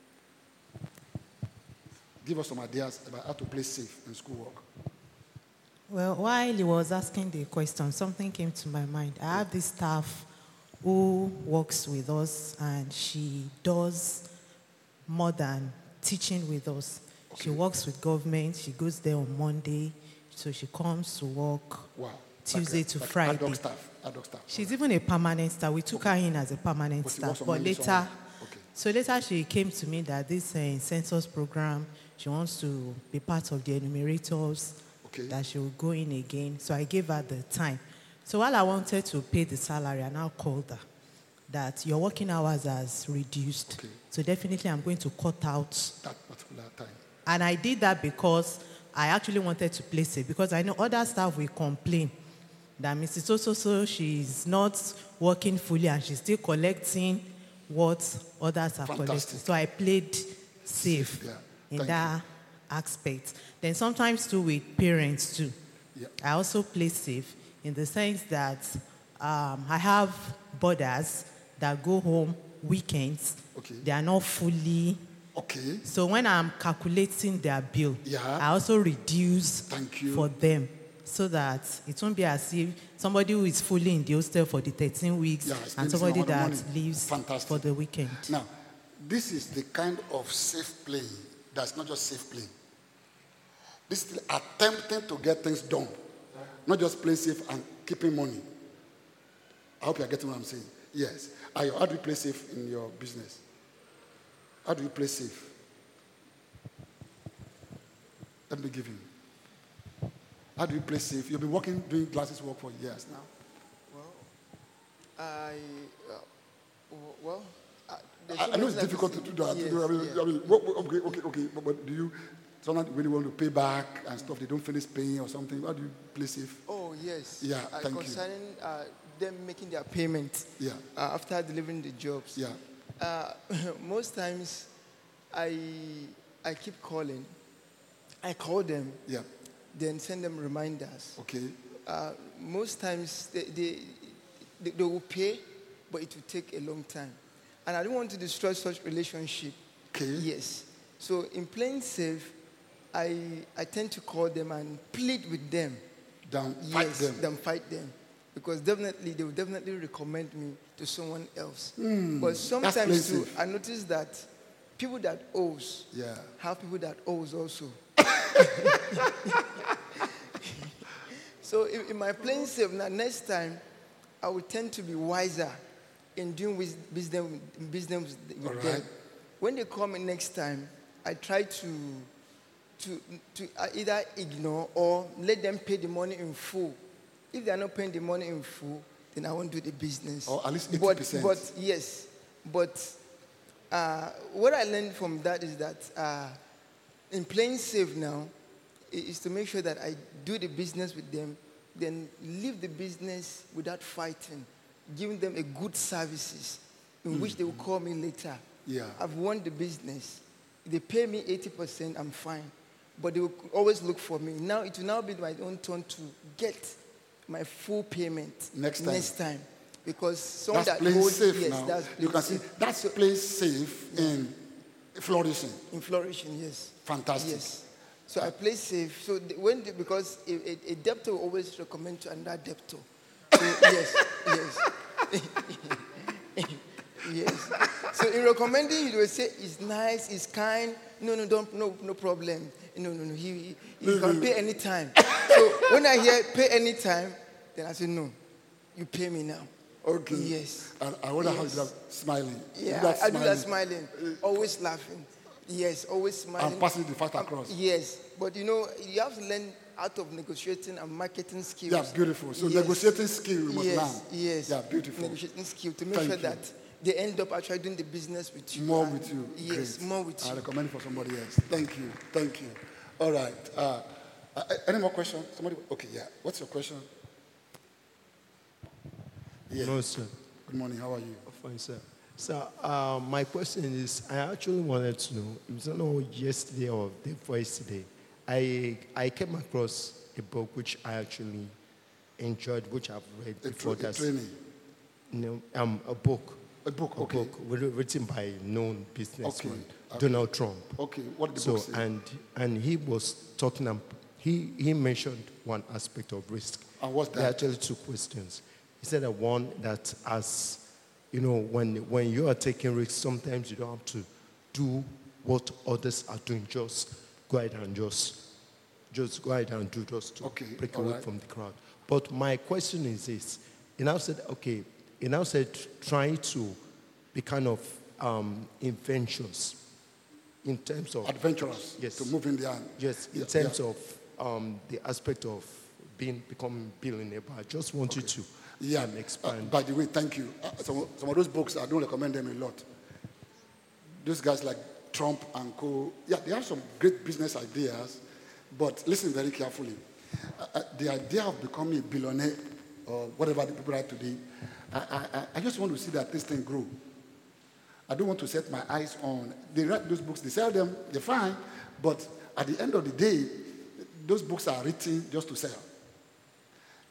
Give us some ideas about how to play safe in schoolwork. Well, while he was asking the question, something came to my mind. I have this staff who works with us, and she does more than teaching with us. Okay. She works with government. She goes there on Monday, so she comes to work Wow. Tuesday like, to like Friday. Ad hoc staff. Ad hoc staff. She's even a permanent staff. We took her in as a permanent But she staff, works on but Monday later, somewhere. Okay. so later she came to me that this uh, census program, she wants to be part of the enumerators. Okay. That she will go in again. So I gave her the time. So while I wanted to pay the salary, I now called her that your working hours has reduced. Okay. So definitely I'm going to cut out. That particular time. And I did that because I actually wanted to place it, because I know other staff will complain that Missus So-so-so, she's not working fully and she's still collecting what others are Fantastic. collecting. So I played safe Yeah. in Thank that aspect. Then sometimes too with parents too. Yeah. I also play safe in the sense that um, I have brothers that go home weekends. Okay. They are not fully. Okay. So when I'm calculating their bill, Yeah. I also reduce Thank you. for them so that it won't be as if somebody who is fully in the hostel for the thirteen weeks Yeah, it's and missing somebody all the that money. leaves Fantastic. for the weekend. Now, this is the kind of safe playing that's not just safe playing. This is attempting to get things done, not just playing safe and keeping money. I hope you're getting what I'm saying. Yes. Ayo, how do you play safe in your business? How do you play safe? Let me give you. How do you play safe? You've been working, doing glasses work for years now. Well, I, uh, w- well, uh, there's I, so I know much it's difficult to do that. to Yes, do, I mean, yeah. I mean, what, what- okay, okay, okay. But, but do you, someone really want to pay back and stuff, they don't finish paying or something? How do you play safe? Oh, yes. Yeah, uh, thank you. Concerning uh, them making their payment Yeah. uh, after delivering the jobs. Yeah. Uh, most times, I I keep calling. I call them, Yeah. then send them reminders. Okay. Uh, most times they, they, they, they will pay, but it will take a long time. And I don't want to destroy such relationship. Okay. Yes. So in playing safe, I, I tend to call them and plead with them. Down, fight yes, them. Then fight them. Because definitely, they will definitely recommend me to someone else. But Hmm, playing sometimes too, safe. I notice that people that owes Yeah. have people that owes also. So in, in my playing safe, now next time, I will tend to be wiser in doing with business, business with All them. right. When they come in next time, I try to to to uh, either ignore or let them pay the money in full. If they are not paying the money in full, then I won't do the business. Or at least eighty but, percent. but yes, but uh, what I learned from that is that uh, in playing safe now i- is to make sure that I do the business with them, then leave the business without fighting, giving them a good services in which they will call me later. Yeah. I've won the business. If they pay me eighty percent, I'm fine. But they will always look for me. Now it will now be my own turn to get my full payment Next time. Next time. Because someone That's that playing holds, safe yes, now. that's You playing can see safe. that's playing safe in flourishing. In flourishing, yes. Fantastic. Yes. So I play safe. So the, when the, because a, a, a debtor will always recommend to another debtor. So yes, yes, yes. So in recommending, he will say it's nice, it's kind. No, no, don't, no, no problem. No, no, no. He, he, he can pay any time. So when I hear pay any time, then I say no. You pay me now. Okay. Yes. And I wonder how you Yes. do that smiling. You Yeah, do that I, I do that smiling. smiling, always laughing. Yes, always smiling. And passing the fact across. Yes, but you know, you have to learn out of negotiating and marketing skills. Yeah, beautiful. So Yes. negotiating skill we must yes, learn. Yes, Yeah, beautiful. Negotiating skill to make Thank sure you. that they end up actually doing the business with you. More and- with you. Yes, Great. more with I you. recommend it for somebody else. Thank you. Thank you. All right. Uh, uh, any more questions? Somebody? Okay, yeah. What's your question? Yeah. No, sir. Good morning. How are you? Fine, sir. So, uh, my question is, I actually wanted to know, it was not yesterday or the day before yesterday, I, I came across a book which I actually enjoyed, which I've read A, before. tra- a That's, training. no, um, a book. A book. A Okay. book writ- written by a known businessman, Okay. Donald Trump. Okay. What did the So, book say? and, and he was talking, um, he, he mentioned one aspect of risk. And what's There are that? actually two questions. He said that one, that as, you know, when, when you are taking risks, sometimes you don't have to do what others are doing. Just go ahead and just, just go ahead and do just to Okay, break all away right. from the crowd. But my question is this. He now said, okay, he now said trying to be kind of um, inventions in terms of, Adventurous. Yes. To move in there. and- yes, in Yeah, terms yeah. of um, the aspect of being becoming billionaire. But I just want you to Yeah. um, Uh, expand. by the way, thank you. Uh, some, some of those books, I don't recommend them a lot. Those guys like Trump and co, yeah, they have some great business ideas, but listen very carefully. Uh, uh, the idea of becoming a billionaire or whatever the people are today, I, I, I- I just want to see that this thing grow. I don't want to set my eyes on. They write those books, they sell them, they're fine, but at the end of the day, those books are written just to sell.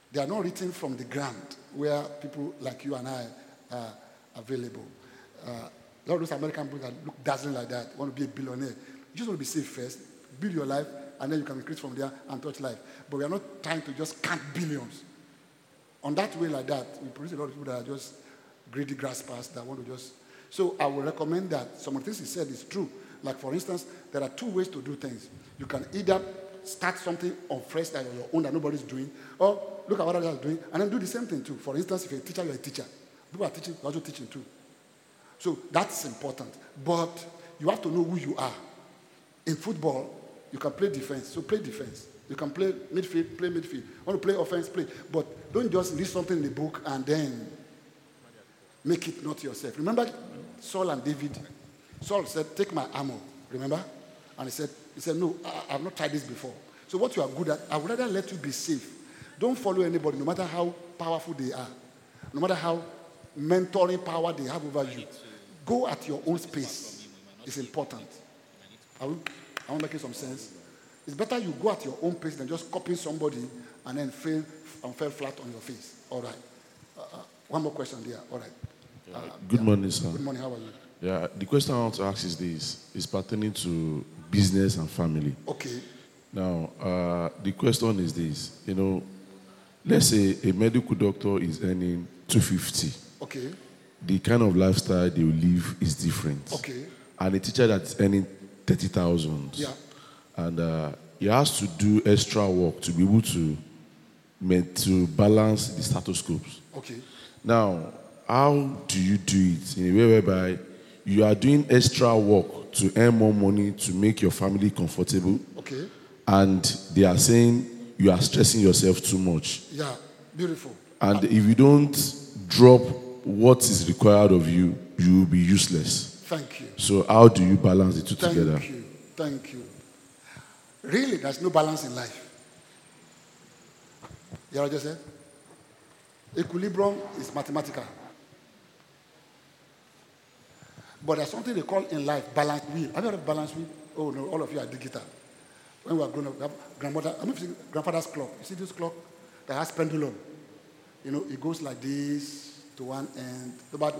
They are not written from the ground where people like you and I are available. Uh, a lot of those American people that look dazzling like that want to be a billionaire. You just want to be safe first, build your life, and then you can increase from there and touch life. But we are not trying to just count billions. On that way like that, we produce a lot of people that are just greedy graspers that want to just... So I would recommend that some of the things he said is true. Like, for instance, there are two ways to do things. You can either start something on fresh that your own that nobody's doing, or look at what others are doing, and then do the same thing too. For instance, if you're a teacher, you're a teacher. People are teaching, you're also teaching too. So that's important. But you have to know who you are. In football, you can play defense, so play defense. You can play midfield, play midfield. Want to play offense, play. But don't just read something in the book and then make it not yourself. Remember Saul and David? Saul said, take my armor, remember? And he said, he said, no, I, I've not tried this before. So what you are good at, I would rather let you be safe. Don't follow anybody, no matter how powerful they are. No matter how mentoring power they have over you. Go at your own space. It's important. Are we, am I making some sense? It's better you go at your own pace than just copying somebody and then fail and fall flat on your face. All right. Uh, uh, one more question there. All right. Uh, Good yeah. morning, sir. Good morning. How are you? Yeah, the question I want to ask is this. It's pertaining to business and family. Okay. Now, uh, the question is this. You know, let's say a medical doctor is earning two hundred fifty. Okay. The kind of lifestyle they will live is different. Okay. And a teacher that's earning thirty thousand. Yeah. And uh, he has to do extra work to be able to, to balance the stethoscopes. Okay. Now, how do you do it in a way whereby you are doing extra work to earn more money to make your family comfortable? Okay. And they are saying you are stressing yourself too much. Yeah, beautiful. And uh, if you don't drop what is required of you, you will be useless. Thank you. So how do you balance the two Thank together? Thank you. Thank you. Really, there's no balance in life. You know what I just said? Equilibrium is mathematical. But there's something they call in life balance wheel. Have you heard of balance wheel? Oh no, all of you are digital. When we are growing up, we have grandmother, I mean, grandfather's clock. You see this clock that has pendulum? You know, it goes like this to one end.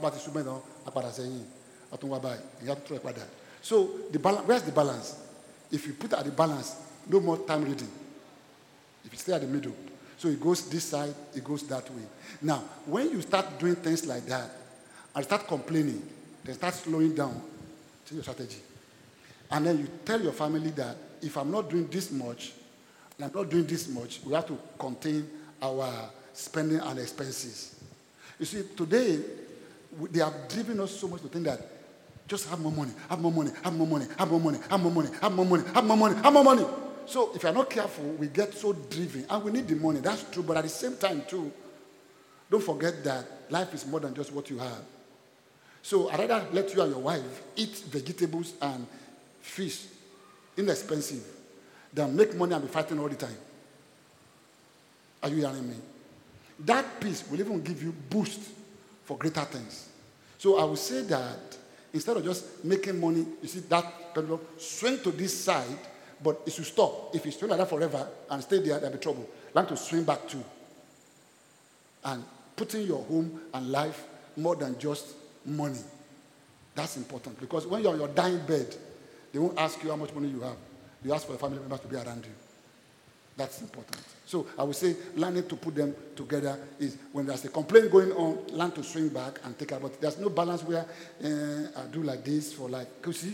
So the balance, where's the balance? If you put at the balance, no more time reading. If you stay at the middle. So it goes this side, it goes that way. Now, when you start doing things like that and start complaining, then start slowing down, change your strategy. And then you tell your family that if I'm not doing this much, and I'm not doing this much, we have to contain our spending and expenses. You see, today, they have driven us so much to think that just have more money, have more money, have more money, have more money, have more money, have more money, have more money, have more money. So if you're not careful, we get so driven. And we need the money, that's true. But at the same time, too, don't forget that life is more than just what you have. So I'd rather let you and your wife eat vegetables and fish, inexpensive, than make money and be fighting all the time. Are you hearing me? That peace will even give you boost for greater things. So I would say that instead of just making money, you see that pendulum swing to this side, but it should stop. If you swing like that forever and stay there, there'll be trouble. Learn to swing back too. And putting your home and life more than just money. That's important. Because when you're on your dying bed, they won't ask you how much money you have. You ask for your family members to be around you. That's important. So I would say learning to put them together is when there's a complaint going on, learn to swing back and take care. But there's no balance where uh, I do like this for like, you see?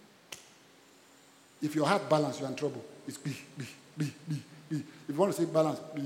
If your heart balance, you're in trouble. It's B, B, B, B, B. If you want to say balance, B,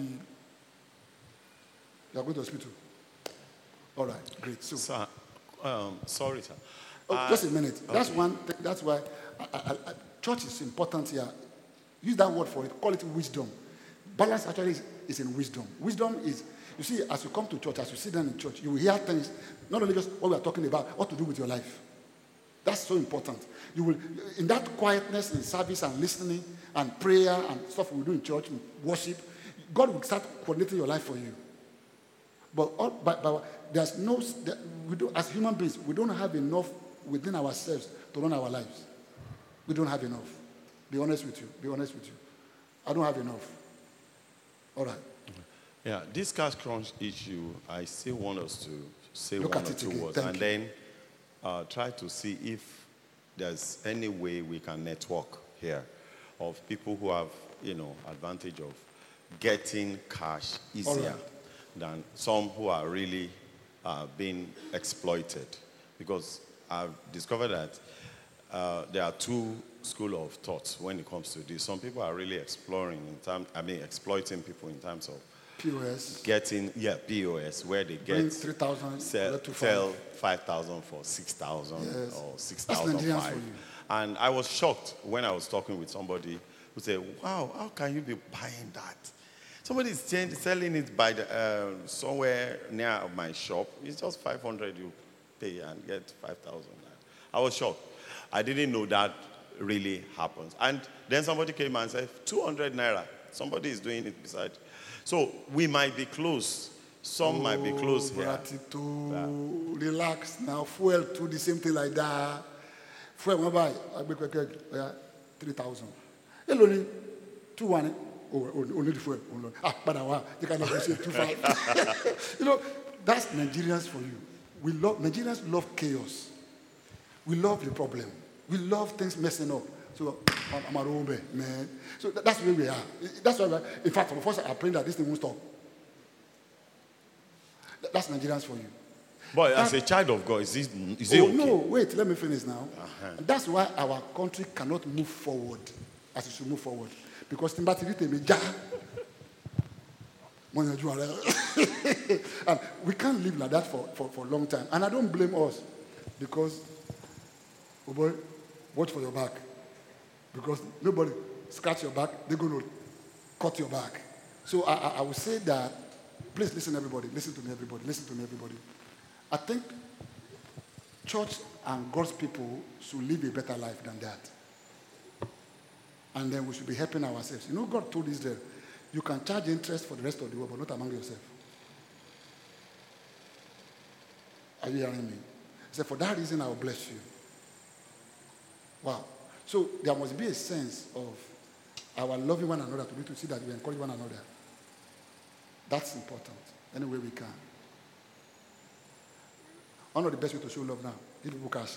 you're going to hospital. All right, great. So, sir, um, sorry, sir. Oh, I, just a minute. okay. That's one thing. That's why I, I, I, church is important here. Use that word for it. Call it wisdom. Balance actually is, is in wisdom. Wisdom is, you see, as you come to church, as you sit down in church, you will hear things, not only just what we are talking about, what to do with your life. That's so important. You will, in that quietness in service and listening and prayer and stuff we do in church, worship, God will start coordinating your life for you. But, all, but, but there's no, we do, as human beings, we don't have enough within ourselves to run our lives. We don't have enough. Be honest with you. Be honest with you. I don't have enough. All right. Yeah, this cash crunch issue, I still want us to say Look one at or it two again. words Thank and you. then uh, try to see if there's any way we can network here of people who have, you know, advantage of getting cash easier than some who are really uh, being exploited. Because I've discovered that uh, there are two school of thoughts when it comes to this. Some people are really exploring in terms, I mean, exploiting people in terms of P O S. getting, yeah, P O S, where they Bring get three thousand. sell, to sell five thousand for six thousand Yes. or six That's thousand Nigerians five. for you. And I was shocked when I was talking with somebody who said, wow, how can you be buying that? Somebody is change- selling it by the, uh, somewhere near my shop. It's just five hundred you pay and get five thousand. I was shocked. I didn't know that really happens. And then somebody came and said, two hundred naira. Somebody is doing it beside. So we might be close. Some might be close here. To relax now. Fuel to the same thing like that. Fuel, what buy? I be quick, yeah, three thousand. Hello, ni two one. Oh, only the fuel. Ah, but now you can negotiate two five. You know, that's Nigerians for you. We love Nigerians love chaos. We love the problem. We love things messing up. So I'm, I'm a robber, man. So that, that's where we are. That's why we are. In fact, for the first, I pray that this thing won't stop. That- That's Nigerians for you. But That- as a child of God, is, this, is it Oh okay? no! Wait, let me finish now. And that's why our country cannot move forward as it should move forward, because Timbativite meja. And we can't live like that for, for, for a long time. And I don't blame us, because, oh boy, watch for your back. Because nobody scratch your back, they're going to cut your back. So I, I, I would say that, please listen everybody, listen to me everybody, listen to me everybody. I think church and God's people should live a better life than that. And then we should be helping ourselves. You know, God told Israel, you can charge interest for the rest of the world, but not among yourself. Are you hearing me? He said, for that reason, I will bless you. Wow. So there must be a sense of our loving one another to be to see that we encourage one another. That's important. Any way we can. One of the best way to show love now, give people cash.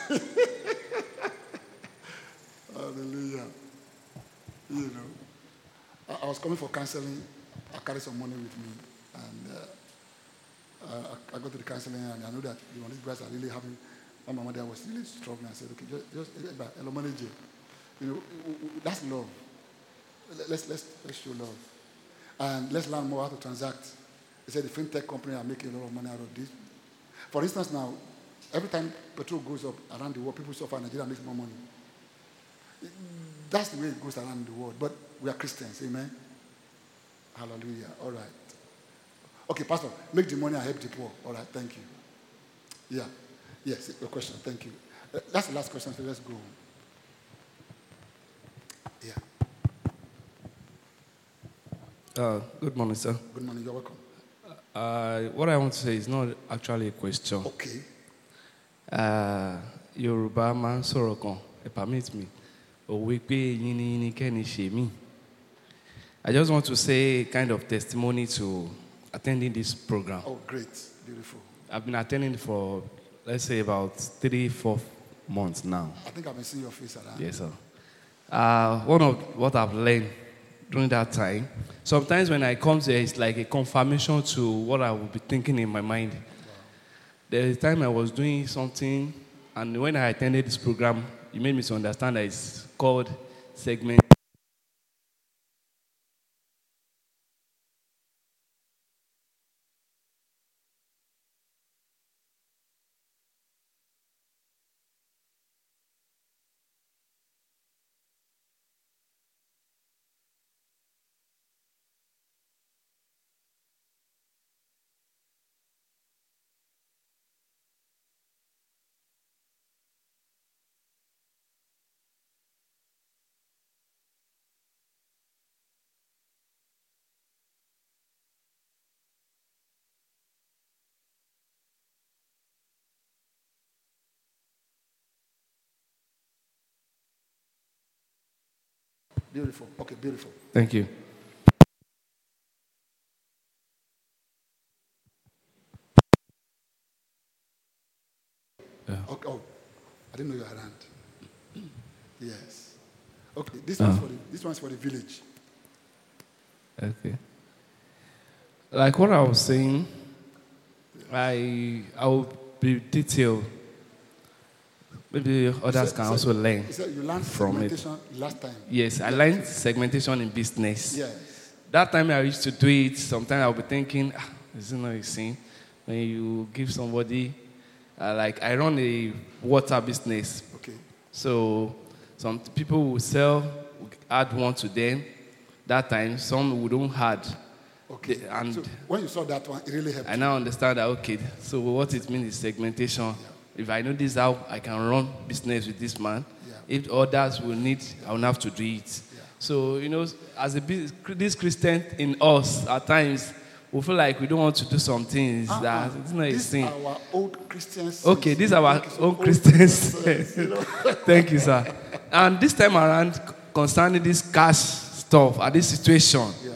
Hallelujah. You know, I, I was coming for counseling. I carried some money with me, and uh, I, I got to the counseling, and I know that you know, these guys are really having. My mama there was really struggling. I said, okay, just just hello, manager. You know, that's love. Let's let's let's show love, and let's learn more how to transact. They said the fintech company are making a lot of money out of this. For instance, now, every time petrol goes up around the world, people suffer. Nigeria makes more money. That's the way it goes around the world. But we are Christians, amen. Hallelujah. All right. Okay, Pastor, make the money and help the poor. All right, thank you. Yeah. Yes, your question. Thank you. Uh, that's the last question, so let's go. Yeah. Uh, good morning, sir. Good morning. You're welcome. Uh, what I want to say is not actually a question. Okay. Uh, Yorùbá máa ń sọ̀rọ̀ kan, ẹ permit me. Òwe pé yín ni yín ni kẹ́ni ṣe mí. I just want to say kind of testimony to attending this program. Oh, great. Beautiful. I've been attending for, let's say, about three, four months now. I think I've been seeing your face around. Yes, sir. Uh, one of what I've learned during that time, sometimes when I come there, it's like a confirmation to what I will be thinking in my mind. Wow. There was a time I was doing something, and when I attended this program, it made me to understand that it's called segment. Beautiful. Okay, beautiful. Thank you. Yeah. Okay. Oh, I didn't know you were around. Yes. Okay. This Ah. one's for the this one's for the village. Okay. Like what I was saying, I I will be detailed. Maybe others said- can said- also learn You said you learned from it. segmentation last time. Yes, I learned segmentation in business. Yes. That time I used to do it, sometimes I'll be thinking, ah, is it not a sin? When you give somebody, uh, like I run a water business. Okay. So some people will sell, will add one to them. That time, some we don't add. Okay. The- and so when you saw that one, it really helped. I you. now understand that, okay, so what it means is segmentation. If I know this how I can run business with this man, Yeah. if others will need, I will have to do it. Yeah. So, you know, as a bus- this Christian in us, at times, we feel like we don't want to do some things Uh-uh. that it's not a These sin. are our old Christians. Okay, these are our own Christians. Thank you, sir. And this time around, concerning this cash stuff, at this situation, Yeah.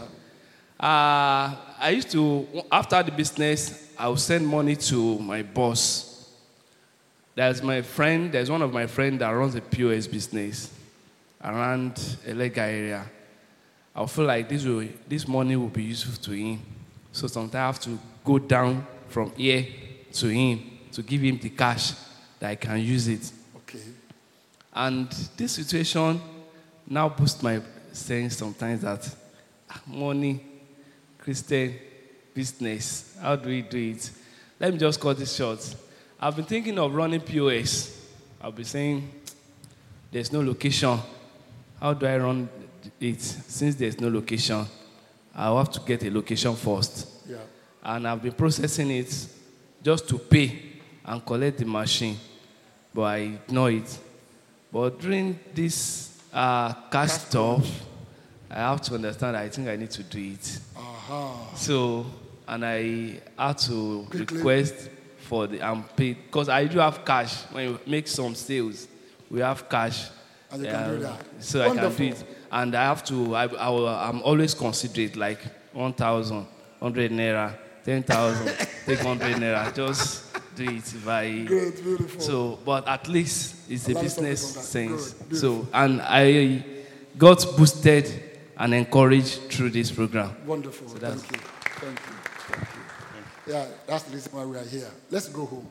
uh, I used to, after the business, I would send money to my boss. There's my friend, there's one of my friends that runs a P O S business around Elega area. I feel like this, will, this money will be useful to him. So sometimes I have to go down from here to him to give him the cash that I can use it. Okay. And this situation now boosts my sense sometimes that ah, money, Christian, business, how do we do it? Let me just cut this short. I've been thinking of running P O S. I'll be saying, there's no location. How do I run it? Since there's no location, I'll have to get a location first. Yeah. And I've been processing it just to pay and collect the machine, but I ignore it. But during this uh, cash stuff, I have to understand that I think I need to do it. Aha. So, and I had to Quickly. request for the and pay because I do have cash. When you make some sales, we have cash. And you can do Uh, that. So I Wonderful. can do it, and I have to. I, I will, I'm always considerate, like one thousand, hundred naira, ten thousand, take hundred naira. Just do it if I. Good, beautiful. So, but at least it's A a lot of business something sense. from that. Good, So, and I got boosted and encouraged through this program. Wonderful. that's- Thank you. Thank you. Thank you. Yeah, that's the reason why we are here. Let's go home.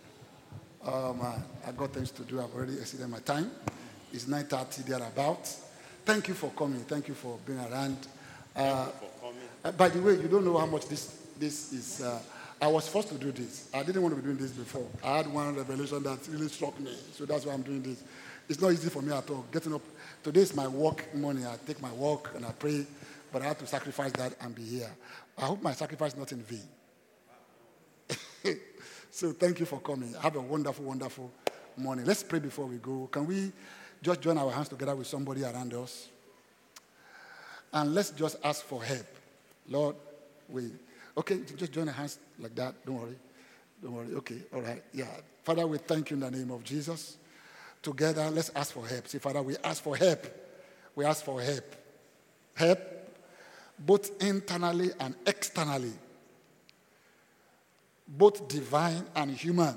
Oh man, I got things to do. I've already exceeded my time. It's nine thirty thereabouts. Thank you for coming. Thank you for being around. Uh, uh, by the way, you don't know how much this this is. Uh, I was forced to do this. I didn't want to be doing this before. I had one revelation that really struck me, so that's why I'm doing this. It's not easy for me at all. Getting up today is my work morning. I take my walk and I pray, but I have to sacrifice that and be here. I hope my sacrifice is not in vain. So thank you for coming. Have a wonderful, wonderful morning. Let's pray before we go. Can we just join our hands together with somebody around us? And let's just ask for help. Lord, we, okay, just join our hands like that. Don't worry. Don't worry. Okay, all right. Yeah. Father, we thank you in the name of Jesus. Together, let's ask for help. See, Father, we ask for help. We ask for help. Help, both internally and externally. Both divine and human.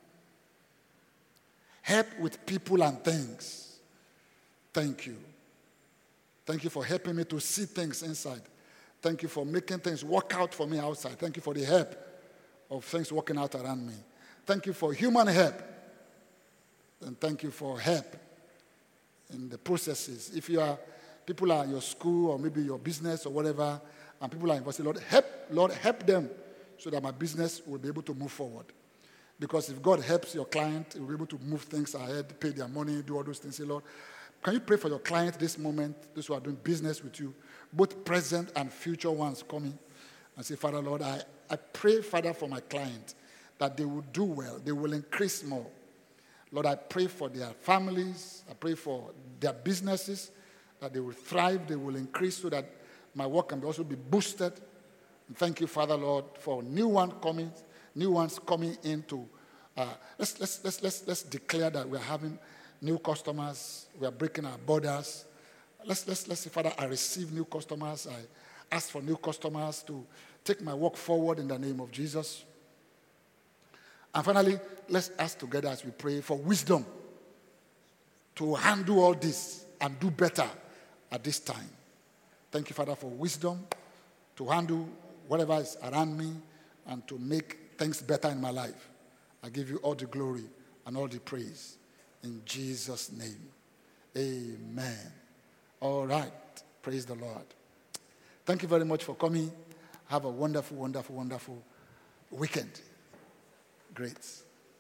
Help with people and things. Thank you. Thank you for helping me to see things inside. Thank you for making things work out for me outside. Thank you for the help of things working out around me. Thank you for human help. And thank you for help in the processes. If you are, people are in your school or maybe your business or whatever, and people are involved, say, Lord, help, Lord, help them so that my business will be able to move forward. Because if God helps your client, he will be able to move things ahead, pay their money, do all those things. Say, Lord, can you pray for your client this moment, those who are doing business with you, both present and future ones coming? And say, Father, Lord, I, I pray, Father, for my client, that they will do well, they will increase more. Lord, I pray for their families, I pray for their businesses, that they will thrive, they will increase so that my work can also be boosted. And thank you, Father, Lord, for new one coming, new ones coming into. Uh, let's, let's, let's, let's, let's declare that we're having new customers. We are breaking our borders. Let's, let's, let's say, Father, I receive new customers. I ask for new customers to take my work forward in the name of Jesus. And finally, let's ask together as we pray for wisdom to handle all this and do better at this time. Thank you, Father, for wisdom to handle whatever is around me and to make things better in my life. I give you all the glory and all the praise. In Jesus' name, amen. All right. Praise the Lord. Thank you very much for coming. Have a wonderful, wonderful, wonderful weekend. Great.